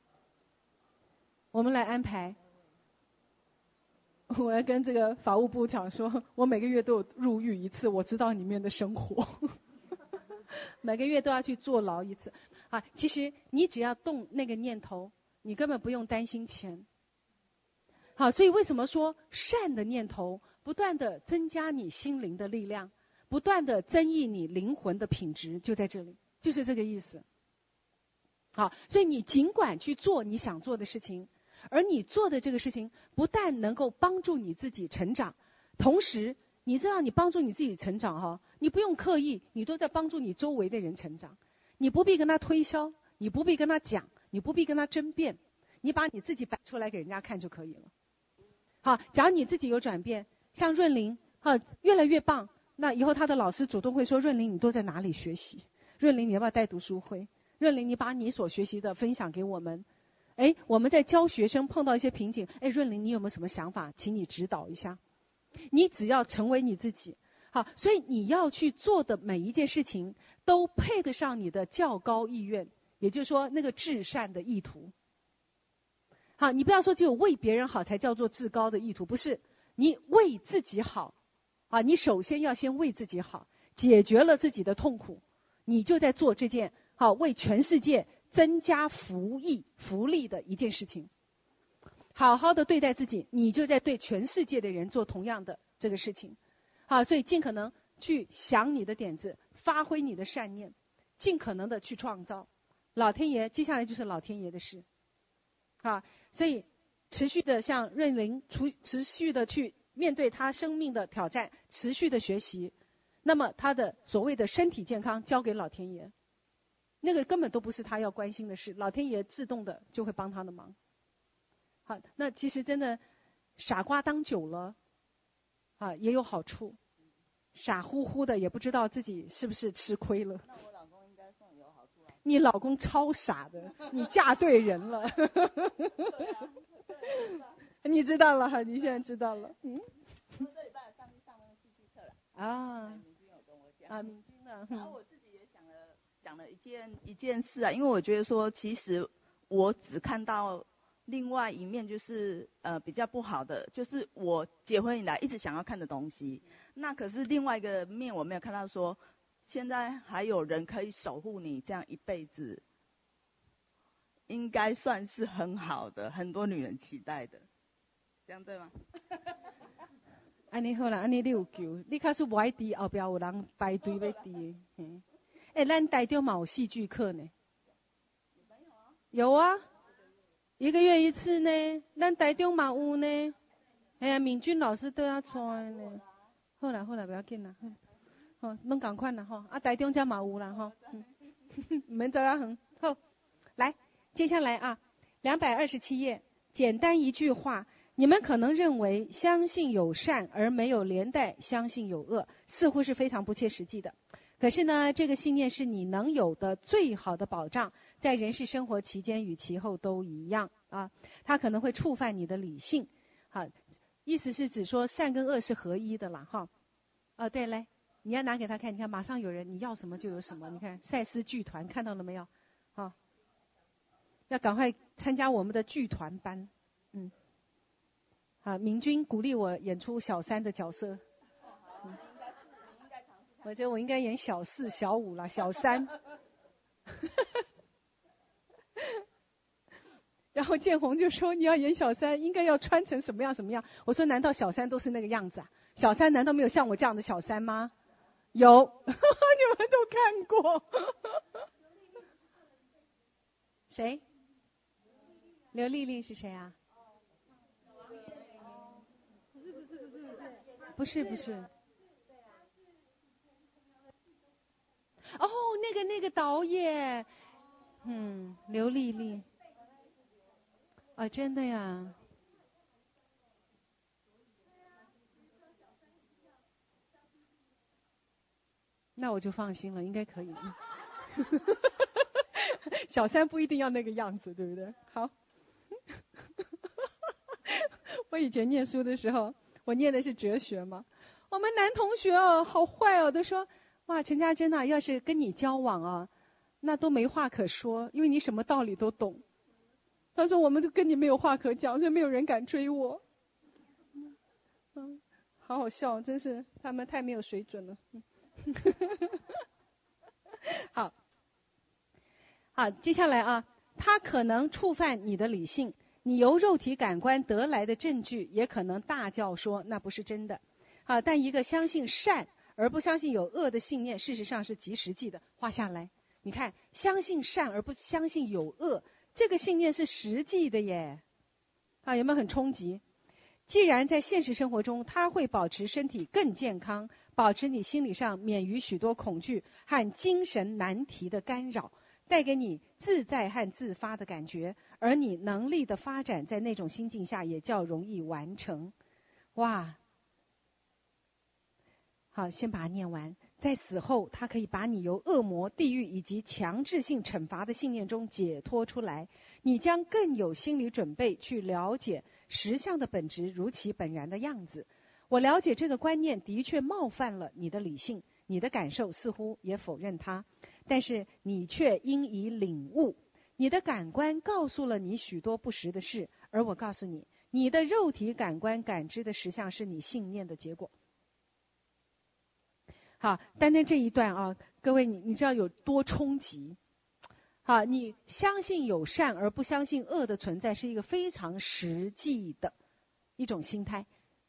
我要跟这个法务部讲说，我每个月都有入狱一次，我知道里面的生活，每个月都要去坐牢一次。其实你只要动那个念头，你根本不用担心钱。好，所以为什么说善的念头不断的增加你心灵的力量，不断的增益你灵魂的品质，就在这里，就是这个意思。好，所以你尽管去做你想做的事情，而你做的这个事情不但能够帮助你自己成长，同时你知道你帮助你自己成长你不用刻意，你都在帮助你周围的人成长，你不必跟他推销，你不必跟他讲，你不必跟他争辩，你把你自己摆出来给人家看就可以了。好，假如你自己有转变，像润玲越来越棒，那以后他的老师主动会说，润玲你都在哪里学习，润玲你要不要带读书会，润玲你把你所学习的分享给我们，我们在教学生碰到一些瓶颈，润玲你有没有什么想法，请你指导一下。你只要成为你自己。好，所以你要去做的每一件事情都配得上你的较高意愿，也就是说那个至善的意图。好，你不要说只有为别人好才叫做至高的意图，不是，你为自己好你首先要先为自己好，解决了自己的痛苦，你就在做这件为全世界增加福利的一件事情。好好的对待自己，你就在对全世界的人做同样的这个事情。好，所以尽可能去想你的点子，发挥你的善念，尽可能的去创造。老天爷接下来就是老天爷的事。所以持续的像润玲持续的去面对他生命的挑战，持续的学习，那么他的所谓的身体健康交给老天爷，那个根本都不是他要关心的事，老天爷自动的就会帮他的忙。好，那其实真的傻瓜当久了也有好处，傻乎乎的也不知道自己是不是吃亏了。 那我老公应该算有好处啊。 你老公超傻的，你嫁对人了。你知道了你现在知道了。 这礼拜上那个戏剧课了。敏君有跟我讲。 敏君呢？ 然后我自己也想了一件事因为我觉得说，其实我只看到另外一面，就是比较不好的，就是我结婚以来一直想要看的东西。那可是另外一个面我没有看到说，现在还有人可以守护你这样一辈子，应该算是很好的，很多女人期待的，这样对吗？ 安尼好啦，安尼你有救，你假使不爱滴，后边有人排队要滴。咱台中嘛有戏剧课呢。有啊，1个月1次呢，咱台中嘛有呢。敏君老师都要穿呢。好啦，不要紧啦。拢同款啦台中这嘛有啦唔免走啊远。好，来，接下来227页，简单一句话。你们可能认为相信有善而没有连带相信有恶，似乎是非常不切实际的。可是呢，这个信念是你能有的最好的保障，在人世生活期间与其后都一样它可能会触犯你的理性意思是指说善跟恶是合一的啦对，来，你要拿给他看，你看马上有人，你要什么就有什么。你看赛斯剧团看到了没有？要赶快参加我们的剧团班。 明君鼓励我演出小三的角色。我觉得我应该演小4、小5啦，小3。然后建宏就说你要演小3，应该要穿成什么样什么样。我说难道小3都是那个样子啊？小3难道没有像我这样的小3吗？有，你们都看过。谁？刘丽丽是谁啊？不是。哦，那个导演，刘丽丽。啊，真的呀？那我就放心了，应该可以。小3不一定要那个样子，对不对？好。我以前念书的时候，我念的是哲学嘛，我们男同学哦，好坏哦，都说哇，陈家珍啊，要是跟你交往啊，那都没话可说，因为你什么道理都懂。他说我们都跟你没有话可讲，所以没有人敢追我。好好笑，真是他们太没有水准了。好，接下来啊，他可能触犯你的理性，你由肉体感官得来的证据也可能大叫说那不是真的。但一个相信善而不相信有恶的信念，事实上是极实际的。画下来，你看，相信善而不相信有恶，这个信念是实际的耶。有没有很冲击？既然在现实生活中，它会保持身体更健康，保持你心理上免于许多恐惧和精神难题的干扰，带给你自在和自发的感觉，而你能力的发展在那种心境下也较容易完成。哇！好，先把它念完。在死后，它可以把你由恶魔、地狱以及强制性惩罚的信念中解脱出来，你将更有心理准备去了解实相的本质如其本然的样子。我了解这个观念的确冒犯了你的理性，你的感受似乎也否认它，但是你却应以领悟。你的感官告诉了你许多不实的事，而我告诉你，你的肉体感官感知的实相是你信念的结果。好，单单这一段啊，各位你知道有多冲击？好，你相信有善而不相信恶的存在，是一个非常实际的一种心态。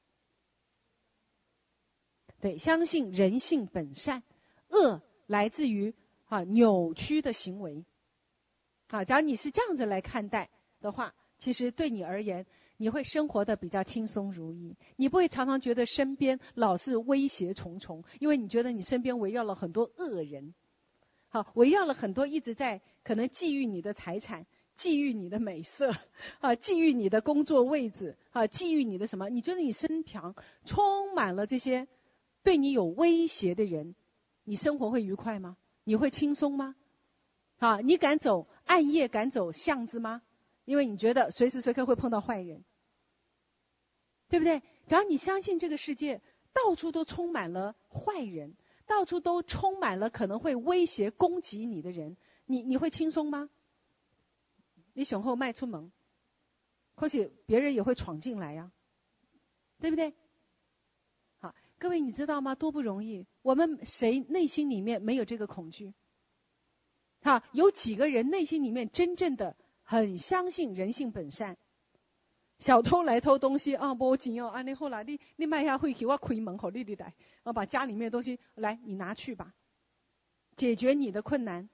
对，相信人性本善，恶来自于扭曲的行为。假如你是这样子来看待的话，其实对你而言，你会生活的比较轻松如意，你不会常常觉得身边老是威胁重重，因为你觉得你身边围绕了很多恶人，围绕了很多一直在可能觊觎你的财产、觊觎你的美色、觊觎你的工作位置、觊觎你的什么？你觉得你身旁充满了这些对你有威胁的人，你生活会愉快吗？你会轻松吗？你敢走暗夜，敢走巷子吗？因为你觉得随时随刻会碰到坏人，对不对？只要你相信这个世界到处都充满了坏人，到处都充满了可能会威胁攻击你的人，你会轻松吗？你雄厚迈出门，或许别人也会闯进来呀，对不对？好，各位你知道吗？多不容易，我们谁内心里面没有这个恐惧？有几个人内心里面真正的很相信人性本善？小偷来偷东西啊，没钱哦，你后来你卖下回去，我开门给你来，把家里面的东西来你拿去吧，解决你的困难。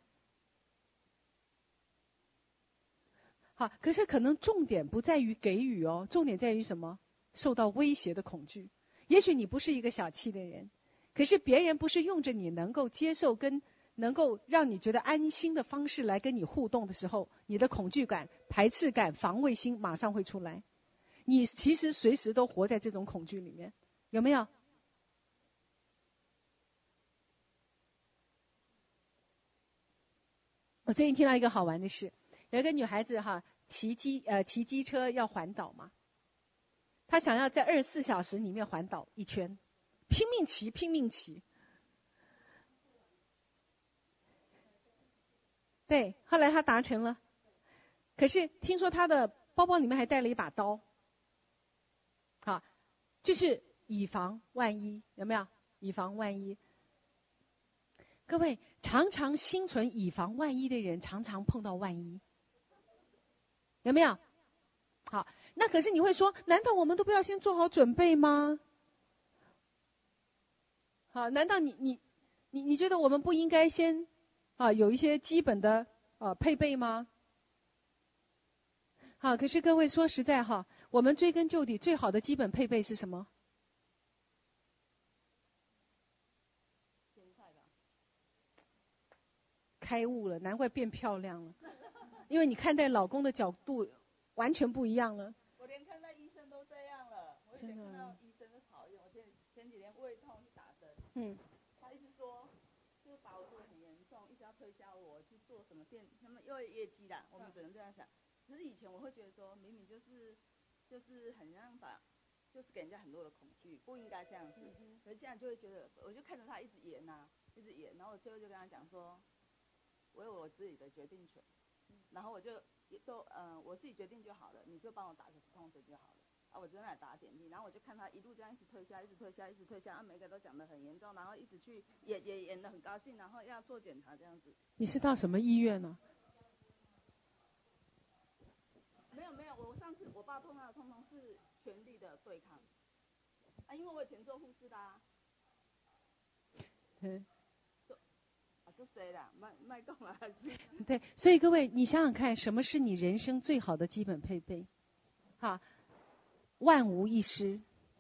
好，可是可能重点不在于给予哦，重点在于什么？受到威胁的恐惧。也许你不是一个小气的人，可是别人不是用着你能够接受跟能够让你觉得安心的方式来跟你互动的时候，你的恐惧感、排斥感、防卫心马上会出来。你其实随时都活在这种恐惧里面，有没有？我最近听到一个好玩的事，有一个女孩子骑机车要环岛嘛，她想要在24小时里面环岛一圈，拼命骑。对，后来她达成了，可是听说她的包包里面还带了一把刀。 好，就是以防万一，有没有？以防万一。各位，常常心存以防万一的人，常常碰到万一，有没有？好，那可是你会说，难道我们都不要先做好准备吗？好，难道你觉得我们不应该先有一些基本的配备吗？好，可是各位说实在哈，我们追根究底，最好的基本配备是什么？开悟了，难怪变漂亮了，因为你看待老公的角度完全不一样了。 我连看待医生都这样了，我以前看到医生就讨厌，我前几天胃痛去打针，他一直说，就把我肚子很严重，一直要推销我去做什么店，他们又有业绩啦，我们只能这样想。只是以前我会觉得说，明明就是很像就是给人家很多的恐惧，不应该这样子。可是这样就会觉得，我就看着他一直演啊，一直演，然后我最后就跟他讲说，我有我自己的决定权，然后我就我自己决定就好了，你就帮我打个止痛针就好了。我就在那打点滴，然后我就看他一路这样一直推销，一直推销，一直推销，每个都讲得很严重，然后一直去演得很高兴，然后要做检查这样子。 你是到什么医院呢？ 没有，我上次我爸碰到的通通是全力的对抗，因为我以前做护士的啊。就谁啦，卖讲啊。 对，所以各位，你想想看，什么是你人生最好的基本配备？万无一失。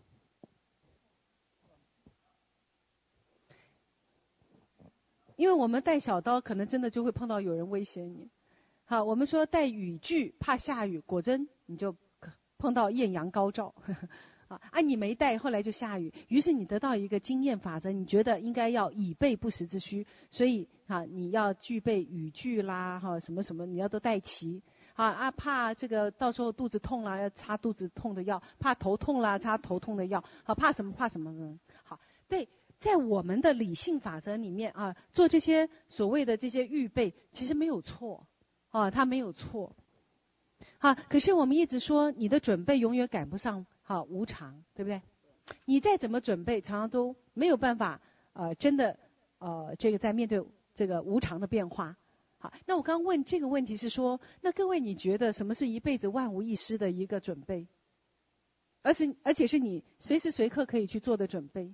因为我们带小刀，可能真的就会碰到有人威胁你。好，我们说带雨具，怕下雨，果真你就碰到艳阳高照。你没带，后来就下雨，于是你得到一个经验法则，你觉得应该要以备不时之需，所以你要具备雨具啦，什么什么你要都带齐。怕这个到时候肚子痛啦，要擦肚子痛的药；怕头痛啦，擦头痛的药。怕什么呢？好，对，在我们的理性法则里面做这些所谓的这些预备，其实没有错它没有错。可是我们一直说你的准备永远赶不上无常，对不对？你再怎么准备，常常都没有办法真的这个在面对这个无常的变化。好，那我刚刚问这个问题是说，那各位你觉得什么是一辈子万无一失的一个准备？而且是你随时随刻可以去做的准备？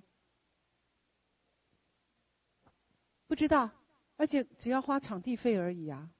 不知道，而且只要花场地费而已啊。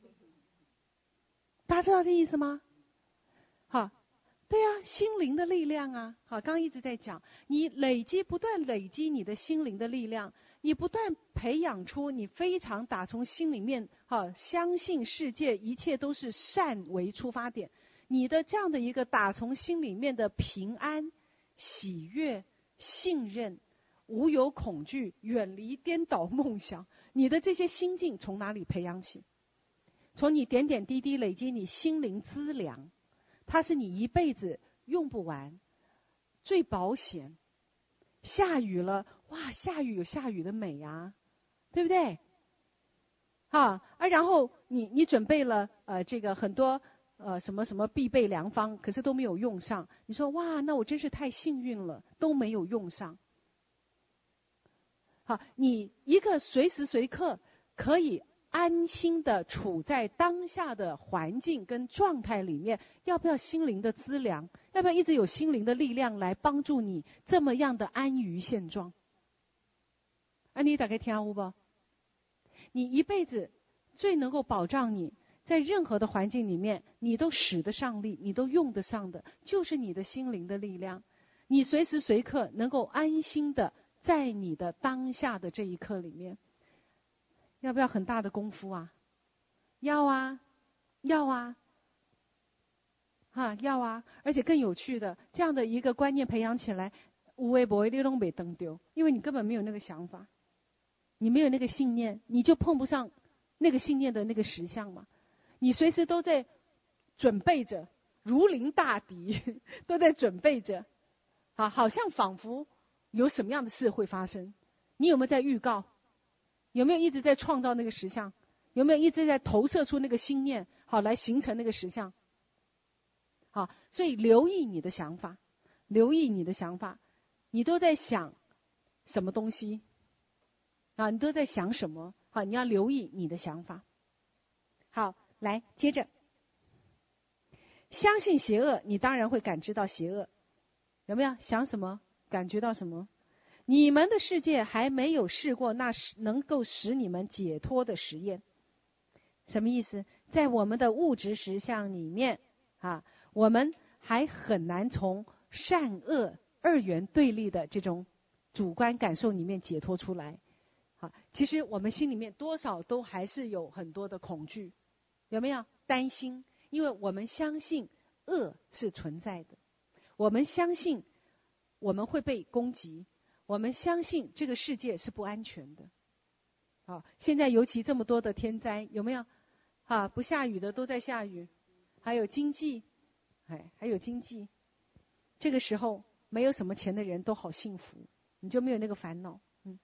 大家知道这意思吗？对啊，心灵的力量啊。刚刚一直在讲，你不断累积你的心灵的力量，你不断培养出你非常打从心里面相信世界一切都是善为出发点，你的这样的一个打从心里面的平安、喜悦、信任、无有恐惧、远离颠倒梦想，你的这些心境从哪里培养起？从你点点滴滴累积你心灵资粮，它是你一辈子用不完，最保险。下雨了，哇，下雨有下雨的美啊，对不对？然后你准备了这个很多什么什么必备良方，可是都没有用上。你说哇，那我真是太幸运了，都没有用上。你一个随时随刻可以安心的处在当下的环境跟状态里面，要不要心灵的资粮？要不要一直有心灵的力量来帮助你这么样的安于现状？你大概听有不？你一辈子最能够保障你在任何的环境里面，你都使得上力，你都用得上的，就是你的心灵的力量。你随时随刻能够安心的在你的当下的这一刻里面。要不要很大的功夫啊？要啊，要啊，要啊！而且更有趣的，这样的一个观念培养起来，无微不微的都没登丢，因为你根本没有那个想法，你没有那个信念，你就碰不上那个信念的那个实相嘛。你随时都在准备着，如临大敌，都在准备着，好像仿佛有什么样的事会发生。你有没有在预告？有没有一直在创造那个实相？有没有一直在投射出那个心念，来形成那个实相？所以留意你的想法， 留意你的想法，你都在想什么东西啊？你都在想什么？好，你要留意你的想法。好，来接着，相信邪恶，你当然会感知到邪恶，有没有？想什么，感觉到什么？你们的世界还没有试过那能够使你们解脱的实验。什么意思？在我们的物质实相里面啊，我们还很难从善恶二元对立的这种主观感受里面解脱出来。好，其实我们心里面多少都还是有很多的恐惧，有没有？担心，因为我们相信恶是存在的，我们相信我们会被攻击，我们相信这个世界是不安全的。好，现在尤其这么多的天灾，有没有？啊，不下雨的都在下雨，还有经济，还有经济。这个时候没有什么钱的人都好幸福，你就没有那个烦恼。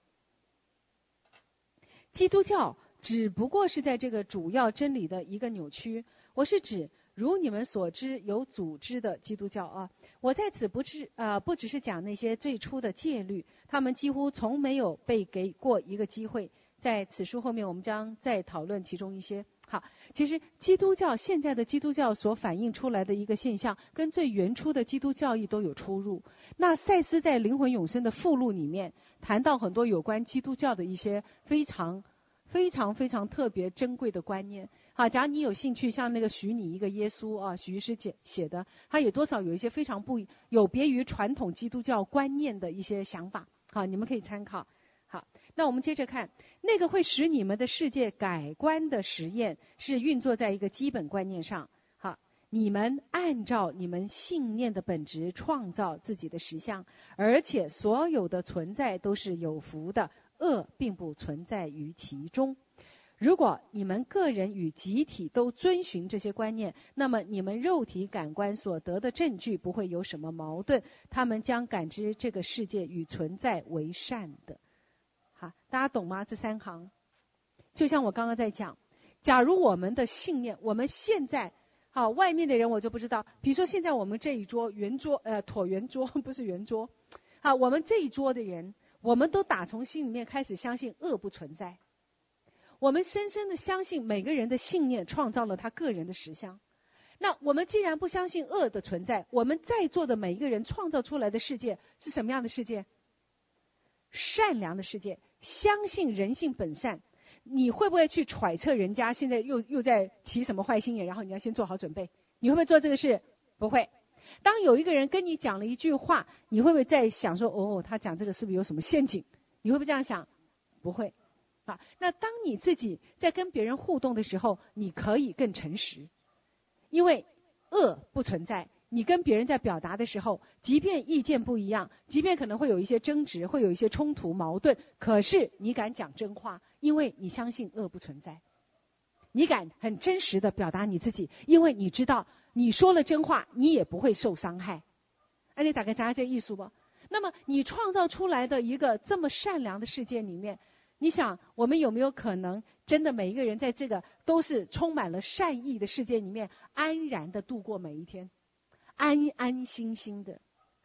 基督教只不过是在这个主要真理的一个扭曲。我是指如你们所知有组织的基督教啊。我在此不只是讲那些最初的戒律，他们几乎从没有被给过一个机会。在此书后面我们将再讨论其中一些。好，其实基督教现在的基督教所反映出来的一个现象，跟最原初的基督教义都有出入。那赛斯在《灵魂永生》的附录里面谈到很多有关基督教的一些非常特别珍贵的观念。好，假如你有兴趣，像那个许你一个耶稣啊，许医师写的，他也多少有一些非常有别于传统基督教观念的一些想法。好，你们可以参考。好，那我们接着看，那个会使你们的世界改观的实验是运作在一个基本观念上。好，你们按照你们信念的本质创造自己的实相，而且所有的存在都是有福的，恶并不存在于其中。如果你们个人与集体都遵循这些观念，那么你们肉体感官所得的证据不会有什么矛盾，他们将感知这个世界与存在为善的。好，大家懂吗？这三行就像我刚刚在讲，假如我们的信念，我们现在好，外面的人我就不知道，比如说现在我们这一桌椭圆桌不是圆桌，好，我们这一桌的人，我们都打从心里面开始相信恶不存在，我们深深的相信每个人的信念创造了他个人的实相。那我们既然不相信恶的存在，我们在座的每一个人创造出来的世界是什么样的世界？善良的世界，相信人性本善。你会不会去揣测人家现在又在起什么坏心眼，然后你要先做好准备？你会不会做这个事？不会。当有一个人跟你讲了一句话，你会不会在想说，哦，他讲这个是不是有什么陷阱？你会不会这样想？不会。啊，那当你自己在跟别人互动的时候，你可以更诚实，因为恶不存在。你跟别人在表达的时候，即便意见不一样，即便可能会有一些争执，会有一些冲突矛盾，可是你敢讲真话，因为你相信恶不存在。你敢很真实的表达你自己，因为你知道你说了真话，你也不会受伤害。你大概讲这艺术吧。那么你创造出来的一个这么善良的世界里面，你想我们有没有可能真的每一个人在这个都是充满了善意的世界里面安然的度过每一天，安安心心的。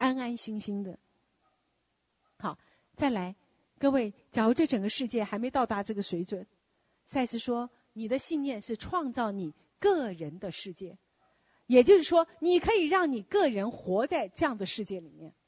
好，再来，各位，假如这整个世界还没到达这个水准，赛斯说你的信念是创造你个人的世界，也就是说你可以让你个人活在这样的世界里面。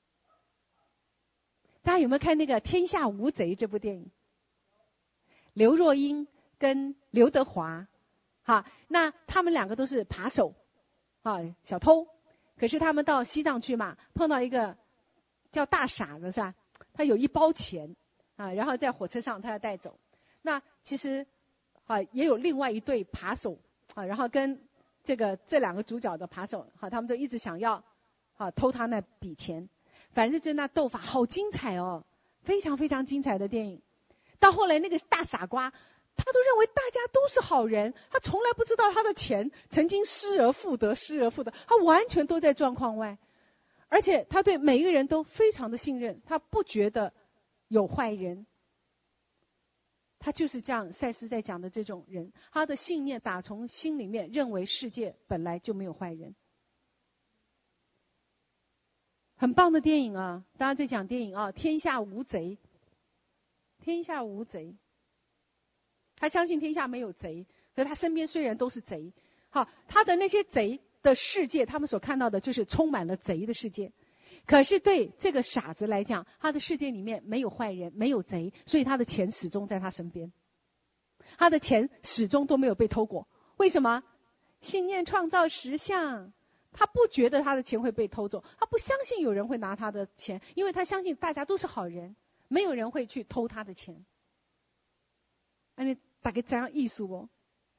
大家有没有看那个《天下无贼》这部电影？刘若英跟刘德华，好，那他们两个都是扒手，小偷。可是他们到西藏去嘛，碰到一个叫大傻子是吧？他有一包钱然后在火车上他要带走。那其实也有另外一对扒手然后跟这两个主角的扒手他们都一直想要偷他那笔钱。反正就那斗法好精彩哦，非常非常精彩的电影。到后来那个大傻瓜，他都认为大家都是好人，他从来不知道他的钱曾经失而复得，他完全都在状况外。而且他对每一个人都非常的信任，他不觉得有坏人。他就是这样，赛斯在讲的这种人，他的信念打从心里面认为世界本来就没有坏人。 很棒的电影啊！大家在讲电影啊，天下无贼。天下无贼。他相信天下没有贼，可是他身边虽然都是贼，好，他的那些贼的世界，他们所看到的就是充满了贼的世界。可是对这个傻子来讲，他的世界里面没有坏人，没有贼，所以他的钱始终在他身边，他的钱始终都没有被偷过。为什么？信念创造实相。他不觉得他的钱会被偷走，他不相信有人会拿他的钱，因为他相信大家都是好人，没有人会去偷他的钱。你大概这样艺术哦。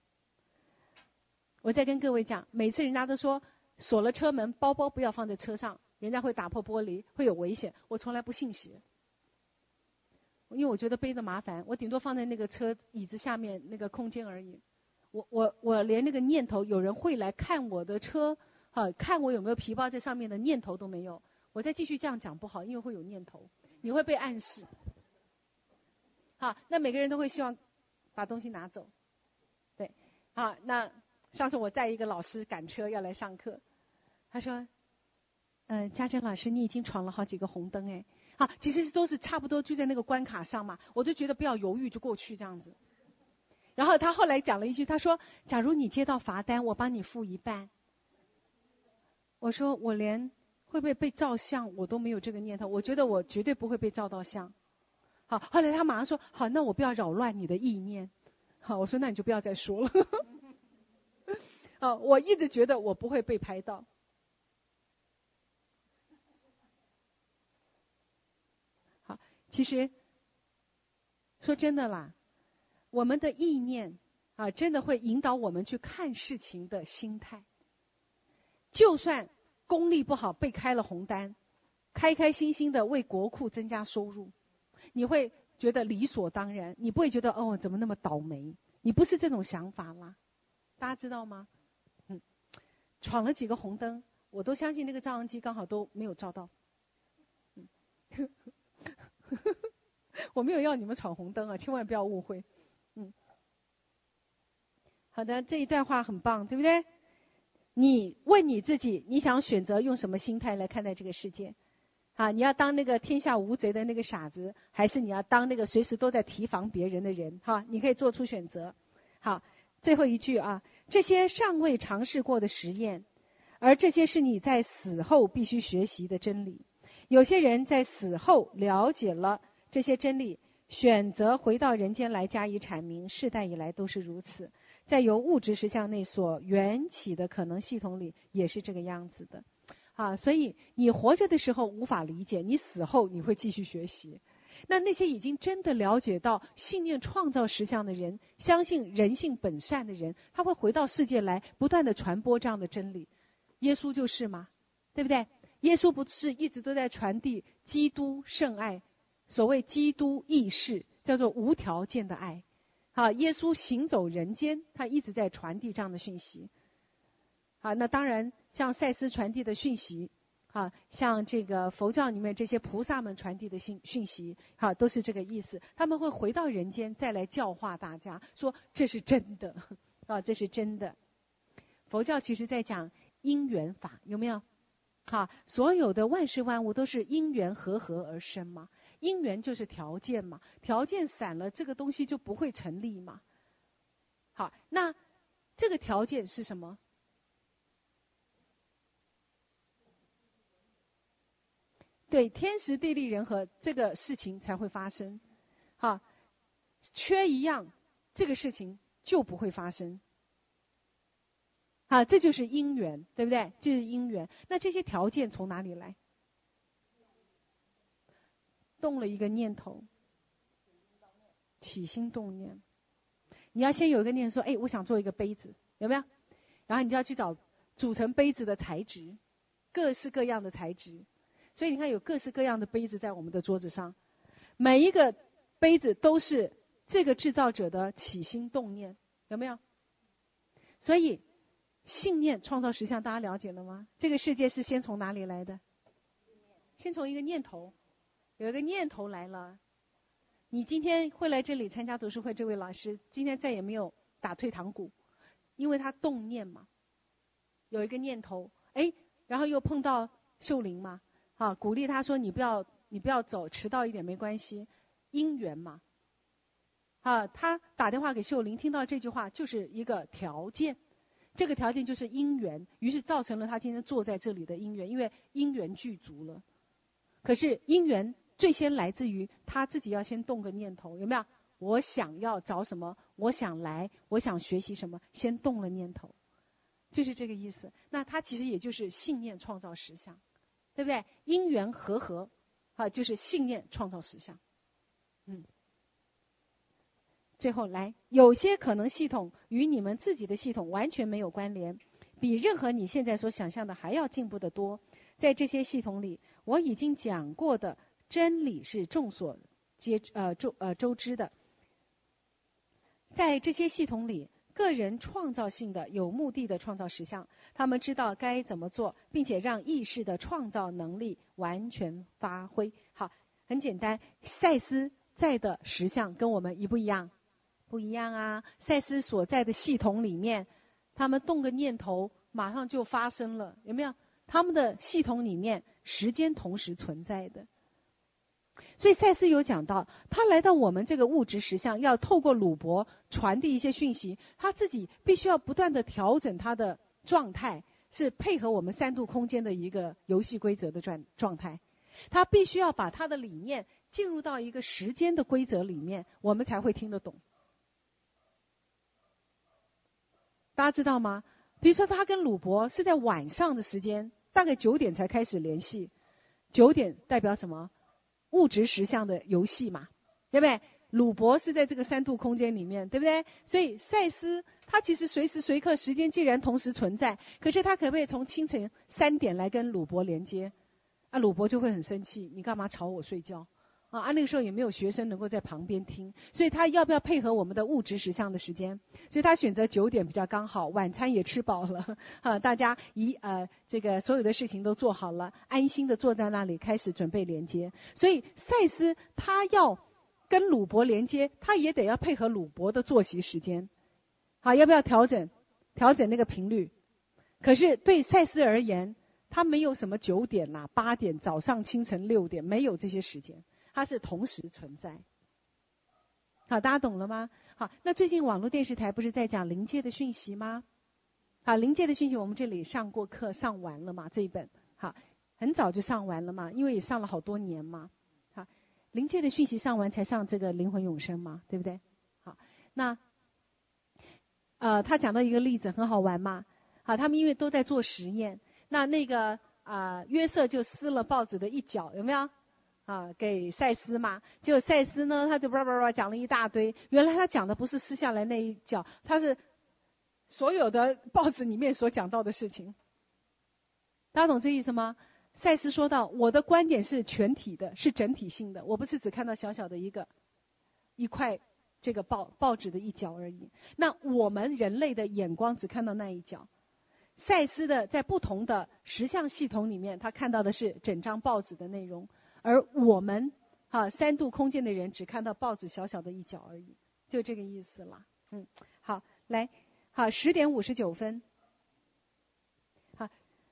我再跟各位讲，每次人家都说锁了车门，包包不要放在车上，人家会打破玻璃，会有危险。我从来不信邪，因为我觉得背着麻烦，我顶多放在那个车椅子下面那个空间而已。我连那个念头有人会来看我的车，看我有没有皮包在上面的念头都没有。我再继续这样讲不好，因为会有念头，你会被暗示。好，那每个人都会希望把东西拿走，对，好，那上次我带一个老师赶车要来上课，他说，家珍老师，你已经闯了好几个红灯哎，好，其实都是差不多就在那个关卡上嘛，我就觉得不要犹豫就过去这样子。然后他后来讲了一句，他说，假如你接到罚单，我帮你付一半。我说我连会不会被照相我都没有这个念头，我觉得我绝对不会被照到相。好，后来他马上说，好，那我不要扰乱你的意念。好，我说那你就不要再说了。我一直觉得我不会被拍到。好，其实说真的啦，我们的意念真的会引导我们去看事情的心态。就算功力不好被开了红单，开开心心的为国库增加收入，你会觉得理所当然，你不会觉得怎么那么倒霉，你不是这种想法啦。大家知道吗？闯了几个红灯，我都相信那个照相机刚好都没有照到。我没有要你们闯红灯啊，千万不要误会。好的，这一段话很棒，对不对？你问你自己，你想选择用什么心态来看待这个世界？你要当那个天下无贼的那个傻子，还是你要当那个随时都在提防别人的人？你可以做出选择。好，最后一句这些尚未尝试过的实验，而这些是你在死后必须学习的真理。有些人在死后了解了这些真理，选择回到人间来加以阐明，世代以来都是如此。在由物质实相内所缘起的可能系统里，也是这个样子的。所以你活着的时候无法理解，你死后你会继续学习。那些已经真的了解到信念创造实相的人，相信人性本善的人，他会回到世界来，不断的传播这样的真理。耶稣就是嘛，对不对？耶稣不是一直都在传递基督圣爱，所谓基督意识，叫做无条件的爱。耶稣行走人间，他一直在传递这样的讯息。那当然像赛斯传递的讯息，像这个佛教里面这些菩萨们传递的讯息，都是这个意思。他们会回到人间再来教化大家，说这是真的，这是真的。佛教其实在讲因缘法，有没有？所有的万事万物都是因缘和合而生嘛。因缘就是条件嘛，条件散了，这个东西就不会成立嘛。好，那这个条件是什么？对，天时地利人和，这个事情才会发生。缺一样，这个事情就不会发生。这就是因缘，对不对？这是因缘。那这些条件从哪里来？动了一个念头，起心动念。你要先有一个念头说，我想做一个杯子，有没有？然后你就要去找组成杯子的材质，各式各样的材质。所以你看，有各式各样的杯子在我们的桌子上，每一个杯子都是这个制造者的起心动念，有没有？所以信念创造实相，大家了解了吗？这个世界是先从哪里来的？先从一个念头。有一个念头来了，你今天会来这里参加读书会，这位老师今天再也没有打退堂鼓，因为他动念嘛，有一个念头，然后又碰到秀玲嘛， 鼓励他说你不要走，迟到一点没关系，因缘嘛。他打电话给秀玲，听到这句话就是一个条件，这个条件就是因缘，于是造成了他今天坐在这里的因缘，因为因缘具足了。可是因缘最先来自于他自己要先动个念头，有没有？我想要找什么？我想来，我想学习什么？先动了念头，就是这个意思。那它其实也就是信念创造实相，对不对？因缘和就是信念创造实相。最后来，有些可能系统与你们自己的系统完全没有关联，比任何你现在所想象的还要进步得多。在这些系统里，我已经讲过的真理是众所周知的。在这些系统里，个人创造性的、有目的的创造实相，他们知道该怎么做，并且让意识的创造能力完全发挥。好，很简单，赛斯在的实相跟我们一不一样？不一样啊！赛斯所在的系统里面，他们动个念头，马上就发生了，有没有？他们的系统里面，时间同时存在的。所以赛斯有讲到，他来到我们这个物质实相，要透过鲁伯传递一些讯息，他自己必须要不断的调整他的状态，是配合我们3度空间的一个游戏规则的状态。他必须要把他的理念进入到一个时间的规则里面，我们才会听得懂。大家知道吗？比如说他跟鲁伯是在晚上的时间，大概9点才开始联系。9点代表什么？物质实相的游戏嘛，对不对？鲁伯是在这个3度空间里面，对不对？所以赛斯他其实随时随刻时间既然同时存在，可是他可不可以从清晨3点来跟鲁伯连接？鲁伯就会很生气，你干嘛吵我睡觉？那个时候也没有学生能够在旁边听，所以他要不要配合我们的物质实相的时间？所以他选择9点比较刚好，晚餐也吃饱了，大家这个所有的事情都做好了，安心的坐在那里开始准备连接。所以赛斯他要跟鲁伯连接，他也得要配合鲁伯的作息时间。好，要不要调整那个频率？可是对赛斯而言，他没有什么9点啦、8点、早上清晨6点，没有这些时间。它是同时存在。好，大家懂了吗？好，那最近网络电视台不是在讲灵界的讯息吗？好，灵界的讯息我们这里上过课，上完了嘛，这一本。好，很早就上完了嘛，因为也上了好多年嘛。好，灵界的讯息上完才上这个灵魂永生嘛，对不对？好，那他讲到一个例子很好玩嘛。好，他们因为都在做实验，那个约瑟就撕了报纸的一角，有没有？给赛斯嘛，结果赛斯呢，他就叭叭叭讲了一大堆。原来他讲的不是撕下来那一角，他是所有的报纸里面所讲到的事情。大家懂这意思吗？赛斯说到，我的观点是全体的，是整体性的，我不是只看到小小的一块这个报纸的一角而已。那我们人类的眼光只看到那一角。赛斯的在不同的实相系统里面，他看到的是整张报纸的内容。而我们3度空间的人只看到报纸小小的一角而已，就这个意思了。好，来，10点59分。好，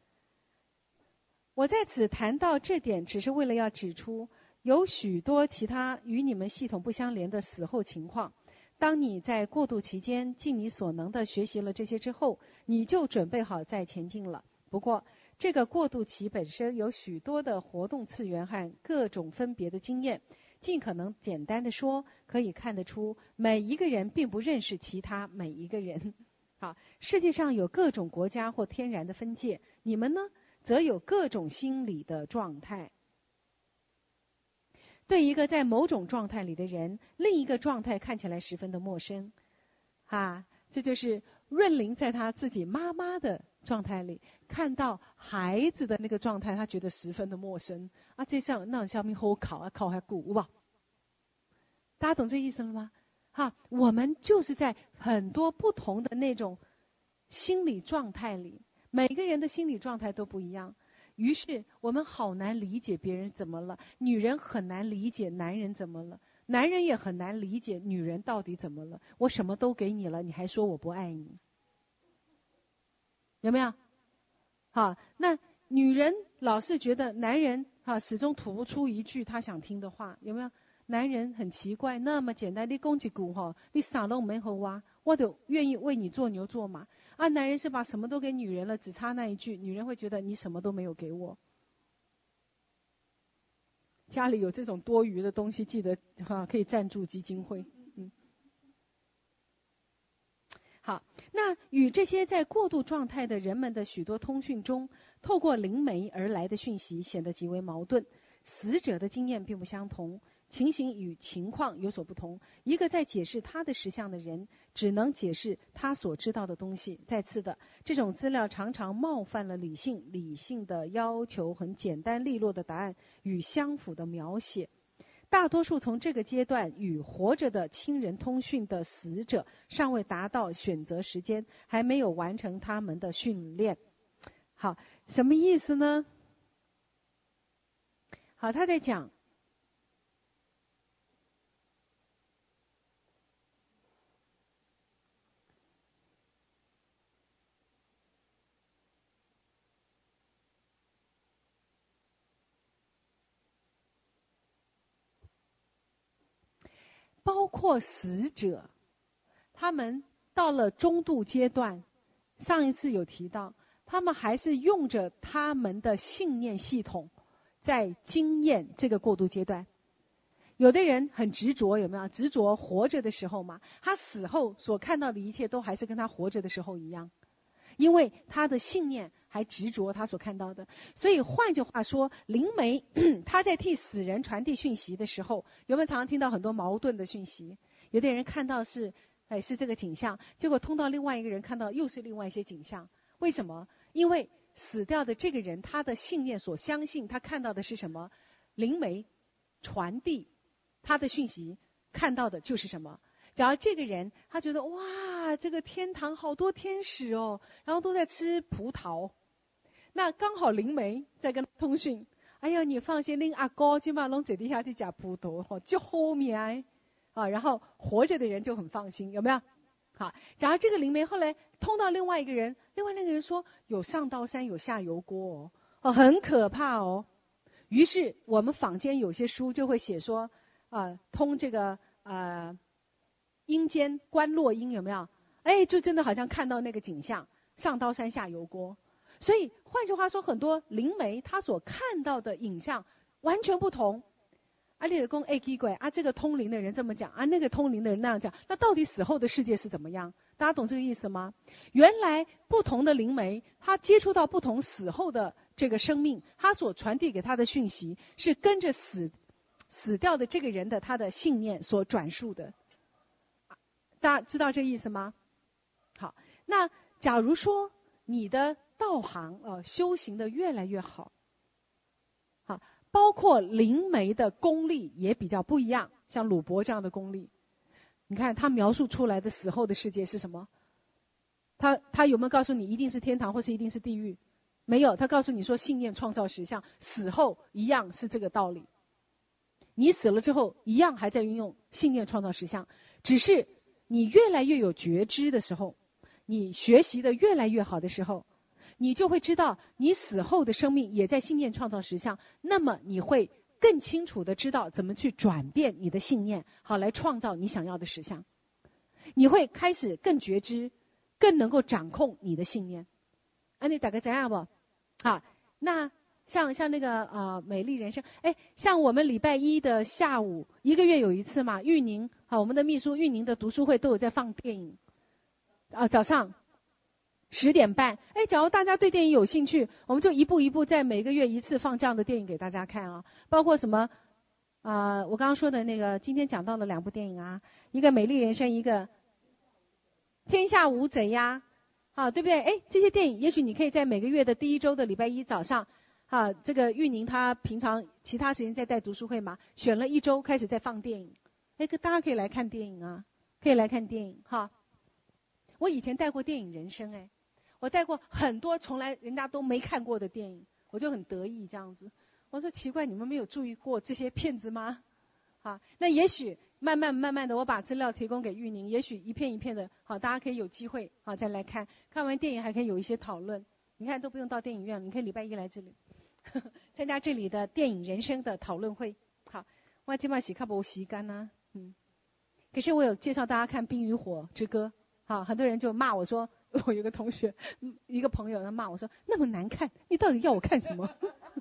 我在此谈到这点，只是为了要指出，有许多其他与你们系统不相连的死后情况。当你在过渡期间尽你所能的学习了这些之后，你就准备好再前进了。不过，这个过渡期本身有许多的活动次元和各种分别的经验，尽可能简单的说，可以看得出每一个人并不认识其他每一个人。好，世界上有各种国家或天然的分界，你们呢，则有各种心理的状态。对一个在某种状态里的人，另一个状态看起来十分的陌生。这就是润玲在她自己妈妈的状态里看到孩子的那个状态，她觉得十分的陌生。这像那下面好考考还古吧？大家懂这意思了吗？我们就是在很多不同的那种心理状态里，每个人的心理状态都不一样。于是我们好难理解别人怎么了，女人很难理解男人怎么了，男人也很难理解女人到底怎么了。我什么都给你了，你还说我不爱你，有没有？那女人老是觉得男人始终吐不出一句他想听的话，有没有？男人很奇怪，那么简单，你讲一句你啥都没和我就愿意为你做牛做马。男人是把什么都给女人了，只差那一句，女人会觉得你什么都没有给我。家里有这种多余的东西，记得可以赞助基金会。好，那与这些在过渡状态的人们的许多通讯中，透过灵媒而来的讯息显得极为矛盾。死者的经验并不相同，情形与情况有所不同。一个在解释他的实相的人，只能解释他所知道的东西。再次的，这种资料常常冒犯了理性，理性的要求很简单利落的答案与相符的描写。大多数从这个阶段与活着的亲人通讯的死者，尚未达到选择时间，还没有完成他们的训练。好，什么意思呢？好，他在讲包括死者，他们到了中度阶段，上一次有提到，他们还是用着他们的信念系统在经验这个过渡阶段。有的人很执着，有没有？执着活着的时候嘛，他死后所看到的一切都还是跟他活着的时候一样，因为他的信念还执着他所看到的。所以换句话说，灵媒他在替死人传递讯息的时候，有没有常常听到很多矛盾的讯息？有的人看到是这个景象，结果通到另外一个人看到又是另外一些景象。为什么？因为死掉的这个人他的信念所相信他看到的是什么，灵媒传递他的讯息看到的就是什么。假如这个人他觉得哇，这个天堂好多天使哦，然后都在吃葡萄，那刚好灵媒在跟他通讯，哎呀你放心，恁阿哥今晚拢坐底下去吃葡萄就好命然后活着的人就很放心，有没有？好，假如这个灵媒后来通到另外一个人，另外那个人说有上刀山有下油锅很可怕于是我们坊间有些书就会写说通这个阴间观落阴，有没有？就真的好像看到那个景象，上刀山下油锅。所以换句话说，很多灵媒他所看到的影像完全不同。你的公奇怪这个通灵的人这么讲那个通灵的人那样讲，那到底死后的世界是怎么样？大家懂这个意思吗？原来不同的灵媒他接触到不同死后的这个生命，他所传递给他的讯息是跟着死掉的这个人的他的信念所转述的。大家知道这意思吗？好，那假如说你的道行修行的越来越好，包括灵媒的功力也比较不一样，像鲁伯这样的功力，你看他描述出来的死后的世界是什么？他有没有告诉你一定是天堂或是一定是地狱？没有，他告诉你说信念创造实相，死后一样是这个道理。你死了之后一样还在运用信念创造实相，只是你越来越有觉知的时候，你学习的越来越好的时候，你就会知道你死后的生命也在信念创造实相，那么你会更清楚的知道怎么去转变你的信念，好来创造你想要的实相。你会开始更觉知，更能够掌控你的信念。你大概怎样不？好，那像那个美丽人生，像我们礼拜一的下午，1个月有一次嘛，玉宁我们的秘书玉宁的读书会都有在放电影早上10点半，假如大家对电影有兴趣，我们就一步一步在每个月一次放这样的电影给大家看包括什么我刚刚说的那个今天讲到的2部电影一个美丽人生，一个天下无贼呀对不对？这些电影也许你可以在每个月的第1周的礼拜一早上这个玉宁他平常其他时间在带读书会嘛，选了1周开始在放电影，大家可以来看电影可以来看电影我以前带过电影人生我带过很多从来人家都没看过的电影，我就很得意这样子。我说奇怪，你们没有注意过这些片子吗？那也许慢慢的我把资料提供给玉宁，也许一片一片的大家可以有机会再来看，看完电影还可以有一些讨论。你看都不用到电影院，你可以礼拜一来这里参加这里的电影人生的讨论会。好，我今晚洗看不洗干呢？可是我有介绍大家看《冰与火之歌》，好，很多人就骂我说，我有个同学，一个朋友他骂我说那么难看，你到底要我看什么？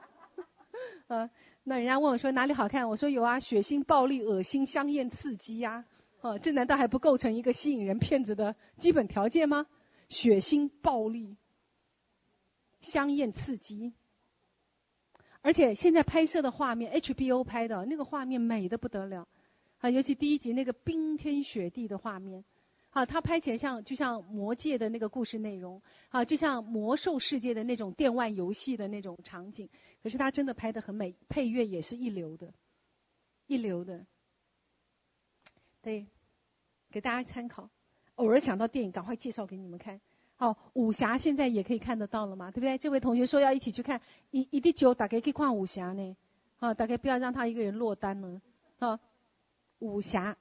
那人家问我说哪里好看，我说有啊，血腥、暴力、恶心、香艳、刺激呀。这难道还不构成一个吸引人片子的基本条件吗？血腥、暴力、香艳、刺激，而且现在拍摄的画面 ，HBO 拍的那个画面美得不得了，尤其第一集那个冰天雪地的画面，它拍起来就像魔戒的那个故事内容，就像魔兽世界的那种电玩游戏的那种场景，可是它真的拍得很美，配乐也是一流的，一流的。对，给大家参考。偶尔想到电影，赶快介绍给你们看。好，武侠现在也可以看得到了嘛，对不对？这位同学说要一起去看，一滴酒大概可以看武侠呢，大概不要让他一个人落单了。武侠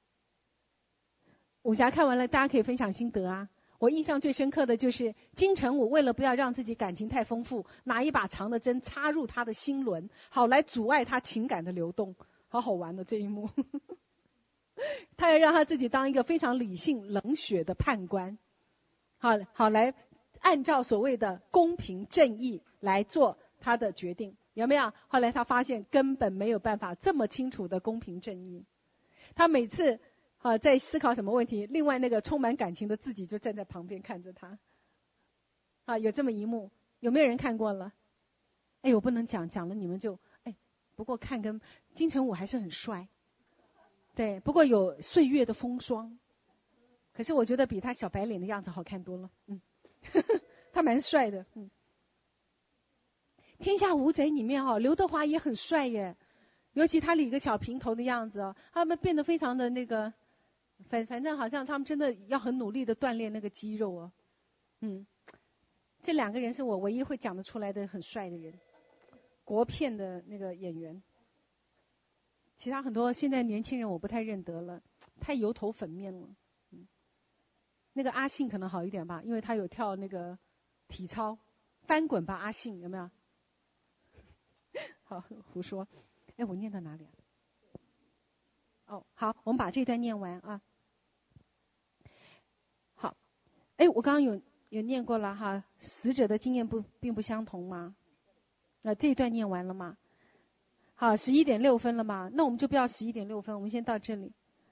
看完了，大家可以分享心得啊。我印象最深刻的就是金城武为了不要让自己感情太丰富，拿一把长的针插入他的心轮，好来阻碍他情感的流动，好好玩的这一幕。他要让他自己当一个非常理性冷血的判官，好来按照所谓的公平正义来做他的决定，有没有？后来他发现根本没有办法这么清楚的公平正义。他每次在思考什么问题，另外那个充满感情的自己就站在旁边看着他。有这么一幕，有没有人看过了？我不能讲了你们就不过看跟金城武还是很帅。对，不过有岁月的风霜，可是我觉得比他小白脸的样子好看多了。他蛮帅的。天下无贼里面刘德华也很帅耶，尤其他理个小平头的样子他们变得非常的那个，反正好像他们真的要很努力的锻炼那个肌肉这两个人是我唯一会讲得出来的很帅的人，国片的那个演员。其他很多现在年轻人我不太认得了，太油头粉面了。那个阿信可能好一点吧，因为他有跳那个体操，翻滚吧阿信，有没有？好，胡说。我念到哪里好，我们把这段念完啊。好，我刚刚有念过了哈，死者的经验并不相同吗？这一段念完了吗？好，11:06了嘛，那我们就不要11:06，我们先到这里。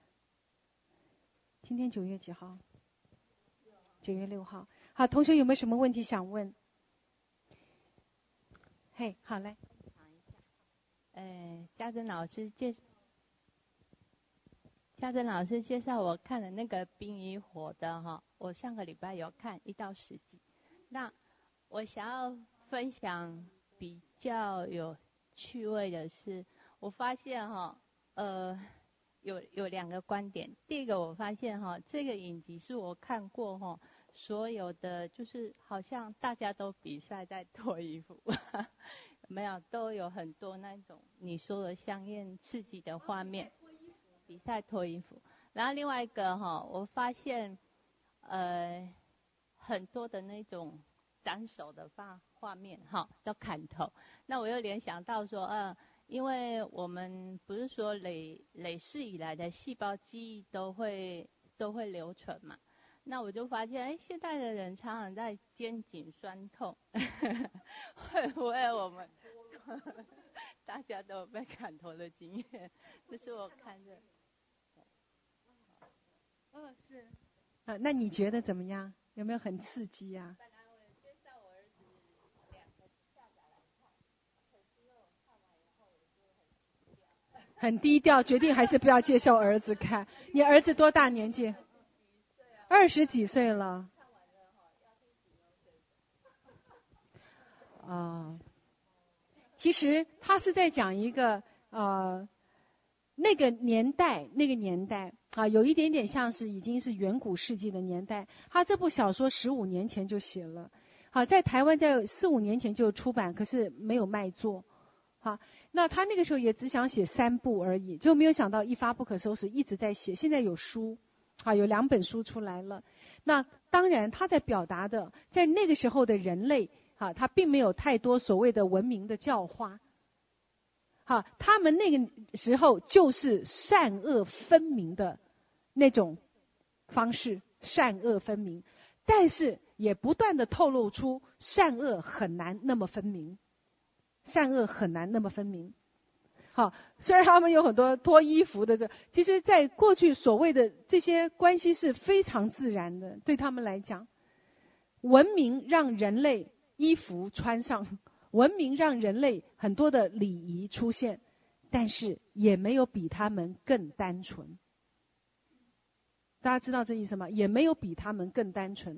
今天9月几号？9月6号。好，同学有没有什么问题想问？嘿，好嘞。 家珍老师介绍我看了那个《冰与火》的我上个礼拜有看1到10集。那我想要分享比较有趣味的是，我发现有2个观点。第一个，我发现这个影集是我看过所有的就是好像大家都比赛在脱衣服，没有都有很多那种你说的香艳刺激的画面，比赛脱衣服。然后另外一个我发现很多的那种斩首的画面叫砍头。那我又联想到说因为我们不是说累世以来的细胞记忆都会留存嘛，那我就发现现在的人常常在肩颈酸痛会不会我们大家都有被砍头的经验？这是我看的。 是那你觉得怎么样？有没有很刺激啊？ 本来我介绍我儿子2个下载来看，可是我看完以后我就很低调，决定还是不要介绍儿子看。你儿子多大年纪？20几岁了。其实他是在讲一个那个年代有一点点像是已经是远古世纪的年代。他这部小说15年前就写了，在台湾在4、5年前就出版，可是没有卖座。那他那个时候也只想写3部而已，就没有想到一发不可收拾，一直在写。现在有书有2本书出来了。那当然他在表达的在那个时候的人类好，它并没有太多所谓的文明的教化。好，他们那个时候就是善恶分明的那种方式，善恶分明，但是也不断的透露出善恶很难那么分明，善恶很难那么分明。好，虽然他们有很多脱衣服的其实在过去所谓的这些关系是非常自然的，对他们来讲，文明让人类衣服穿上，文明让人类很多的礼仪出现，但是也没有比他们更单纯。大家知道这意思吗？也没有比他们更单纯。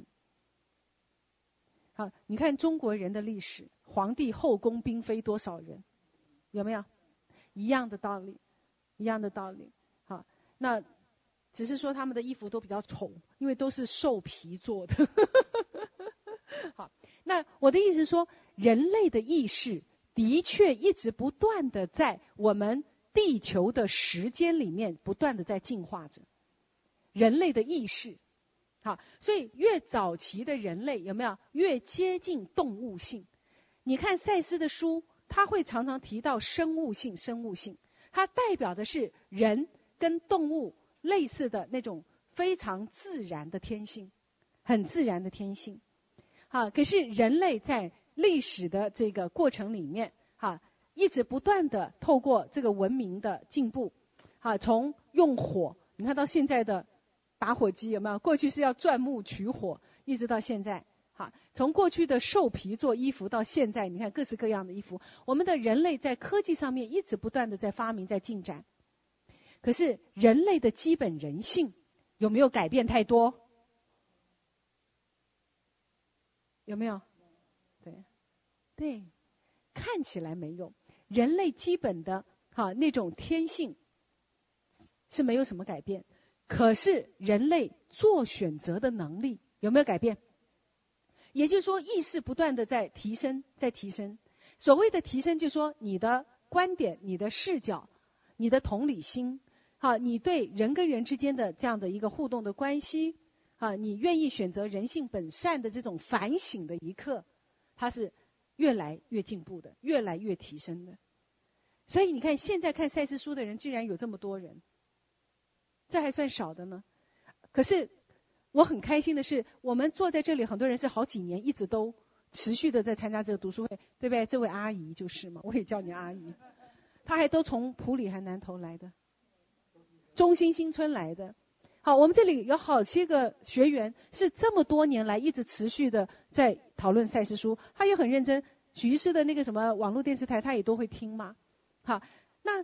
好，你看中国人的历史，皇帝后宫嫔妃多少人，有没有？一样的道理，一样的道理。好，那只是说他们的衣服都比较丑，因为都是兽皮做的。好，那我的意思是说，人类的意识的确一直不断的在我们地球的时间里面不断的在进化着。人类的意识，好，所以越早期的人类有没有越接近动物性？你看赛斯的书，他会常常提到生物性，生物性，它代表的是人跟动物类似的那种非常自然的天性，很自然的天性。好，可是人类在历史的这个过程里面，一直不断的透过这个文明的进步，从用火，你看到现在的打火机有没有？过去是要钻木取火，一直到现在。好，从过去的兽皮做衣服到现在，你看各式各样的衣服。我们的人类在科技上面一直不断的在发明，在进展。可是人类的基本人性有没有改变太多？有没有？对，看起来没有。人类基本的那种天性是没有什么改变。可是人类做选择的能力有没有改变？也就是说，意识不断的在提升，在提升。所谓的提升，就是说你的观点、你的视角、你的同理心，你对人跟人之间的这样的一个互动的关系，你愿意选择人性本善的这种反省的一刻，它是越来越进步的，越来越提升的。所以你看，现在看赛斯书的人竟然有这么多人，这还算少的呢。可是我很开心的是，我们坐在这里，很多人是好几年一直都持续的在参加这个读书会，对不对？这位阿姨就是嘛，我也叫你阿姨。她还都从埔里还南投来的，中心新村来的。好，我们这里有好些个学员是这么多年来一直持续的在讨论赛斯书，他也很认真。许医师的那个什么网络电视台，他也都会听嘛。好，那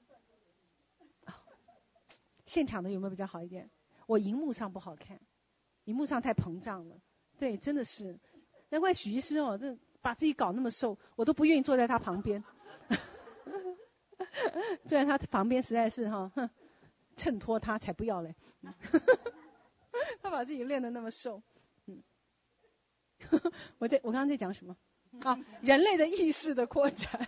现场的有没有比较好一点？我荧幕上不好看，荧幕上太膨胀了。对，真的是，难怪许医师哦，这把自己搞那么瘦，我都不愿意坐在他旁边。坐在他旁边实在是衬托他才不要嘞。他把自己练得那么瘦。我刚刚在讲什么？人类的意识的扩展。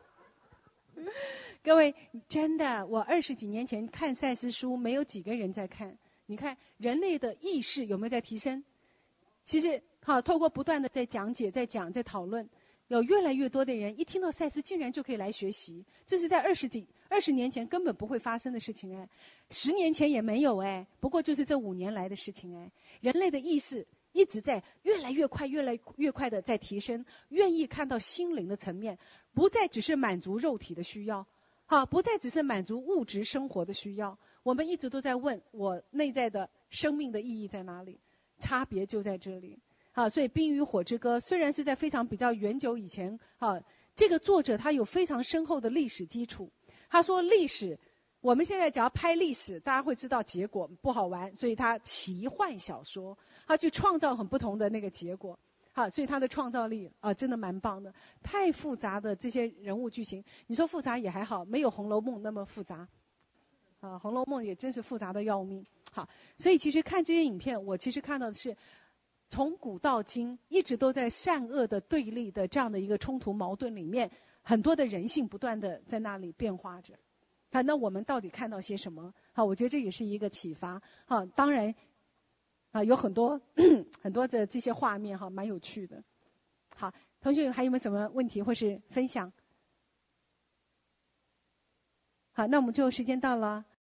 各位，真的，我20几年前看赛斯书，没有几个人在看。你看人类的意识有没有在提升？其实透过不断的在讲解、在讲、在讨论，有越来越多的人一听到赛斯竟然就可以来学习。这是在20年前根本不会发生的事情哎，10年前也没有哎，不过就是这5年来的事情哎。人类的意识一直在越来越快、越来越快的在提升，愿意看到心灵的层面，不再只是满足肉体的需要，不再只是满足物质生活的需要。我们一直都在问，我内在的生命的意义在哪里？差别就在这里。所以《冰与火之歌》虽然是在非常比较远久以前，这个作者他有非常深厚的历史基础。他说历史，我们现在只要拍历史，大家会知道结果不好玩，所以他奇幻小说，他去创造很不同的那个结果。所以他的创造力真的蛮棒的。太复杂的这些人物剧情，你说复杂也还好，没有《红楼梦》那么复杂。《红楼梦》也真是复杂的要命。好，所以其实看这些影片，我其实看到的是，从古到今一直都在善恶的对立的这样的一个冲突矛盾里面，很多的人性不断的在那里变化着。那我们到底看到些什么？我觉得这也是一个启发。当然有很多很多的这些画面蛮有趣的。好， 同学还有没有什么问题或是分享？好，那我们最后时间到了。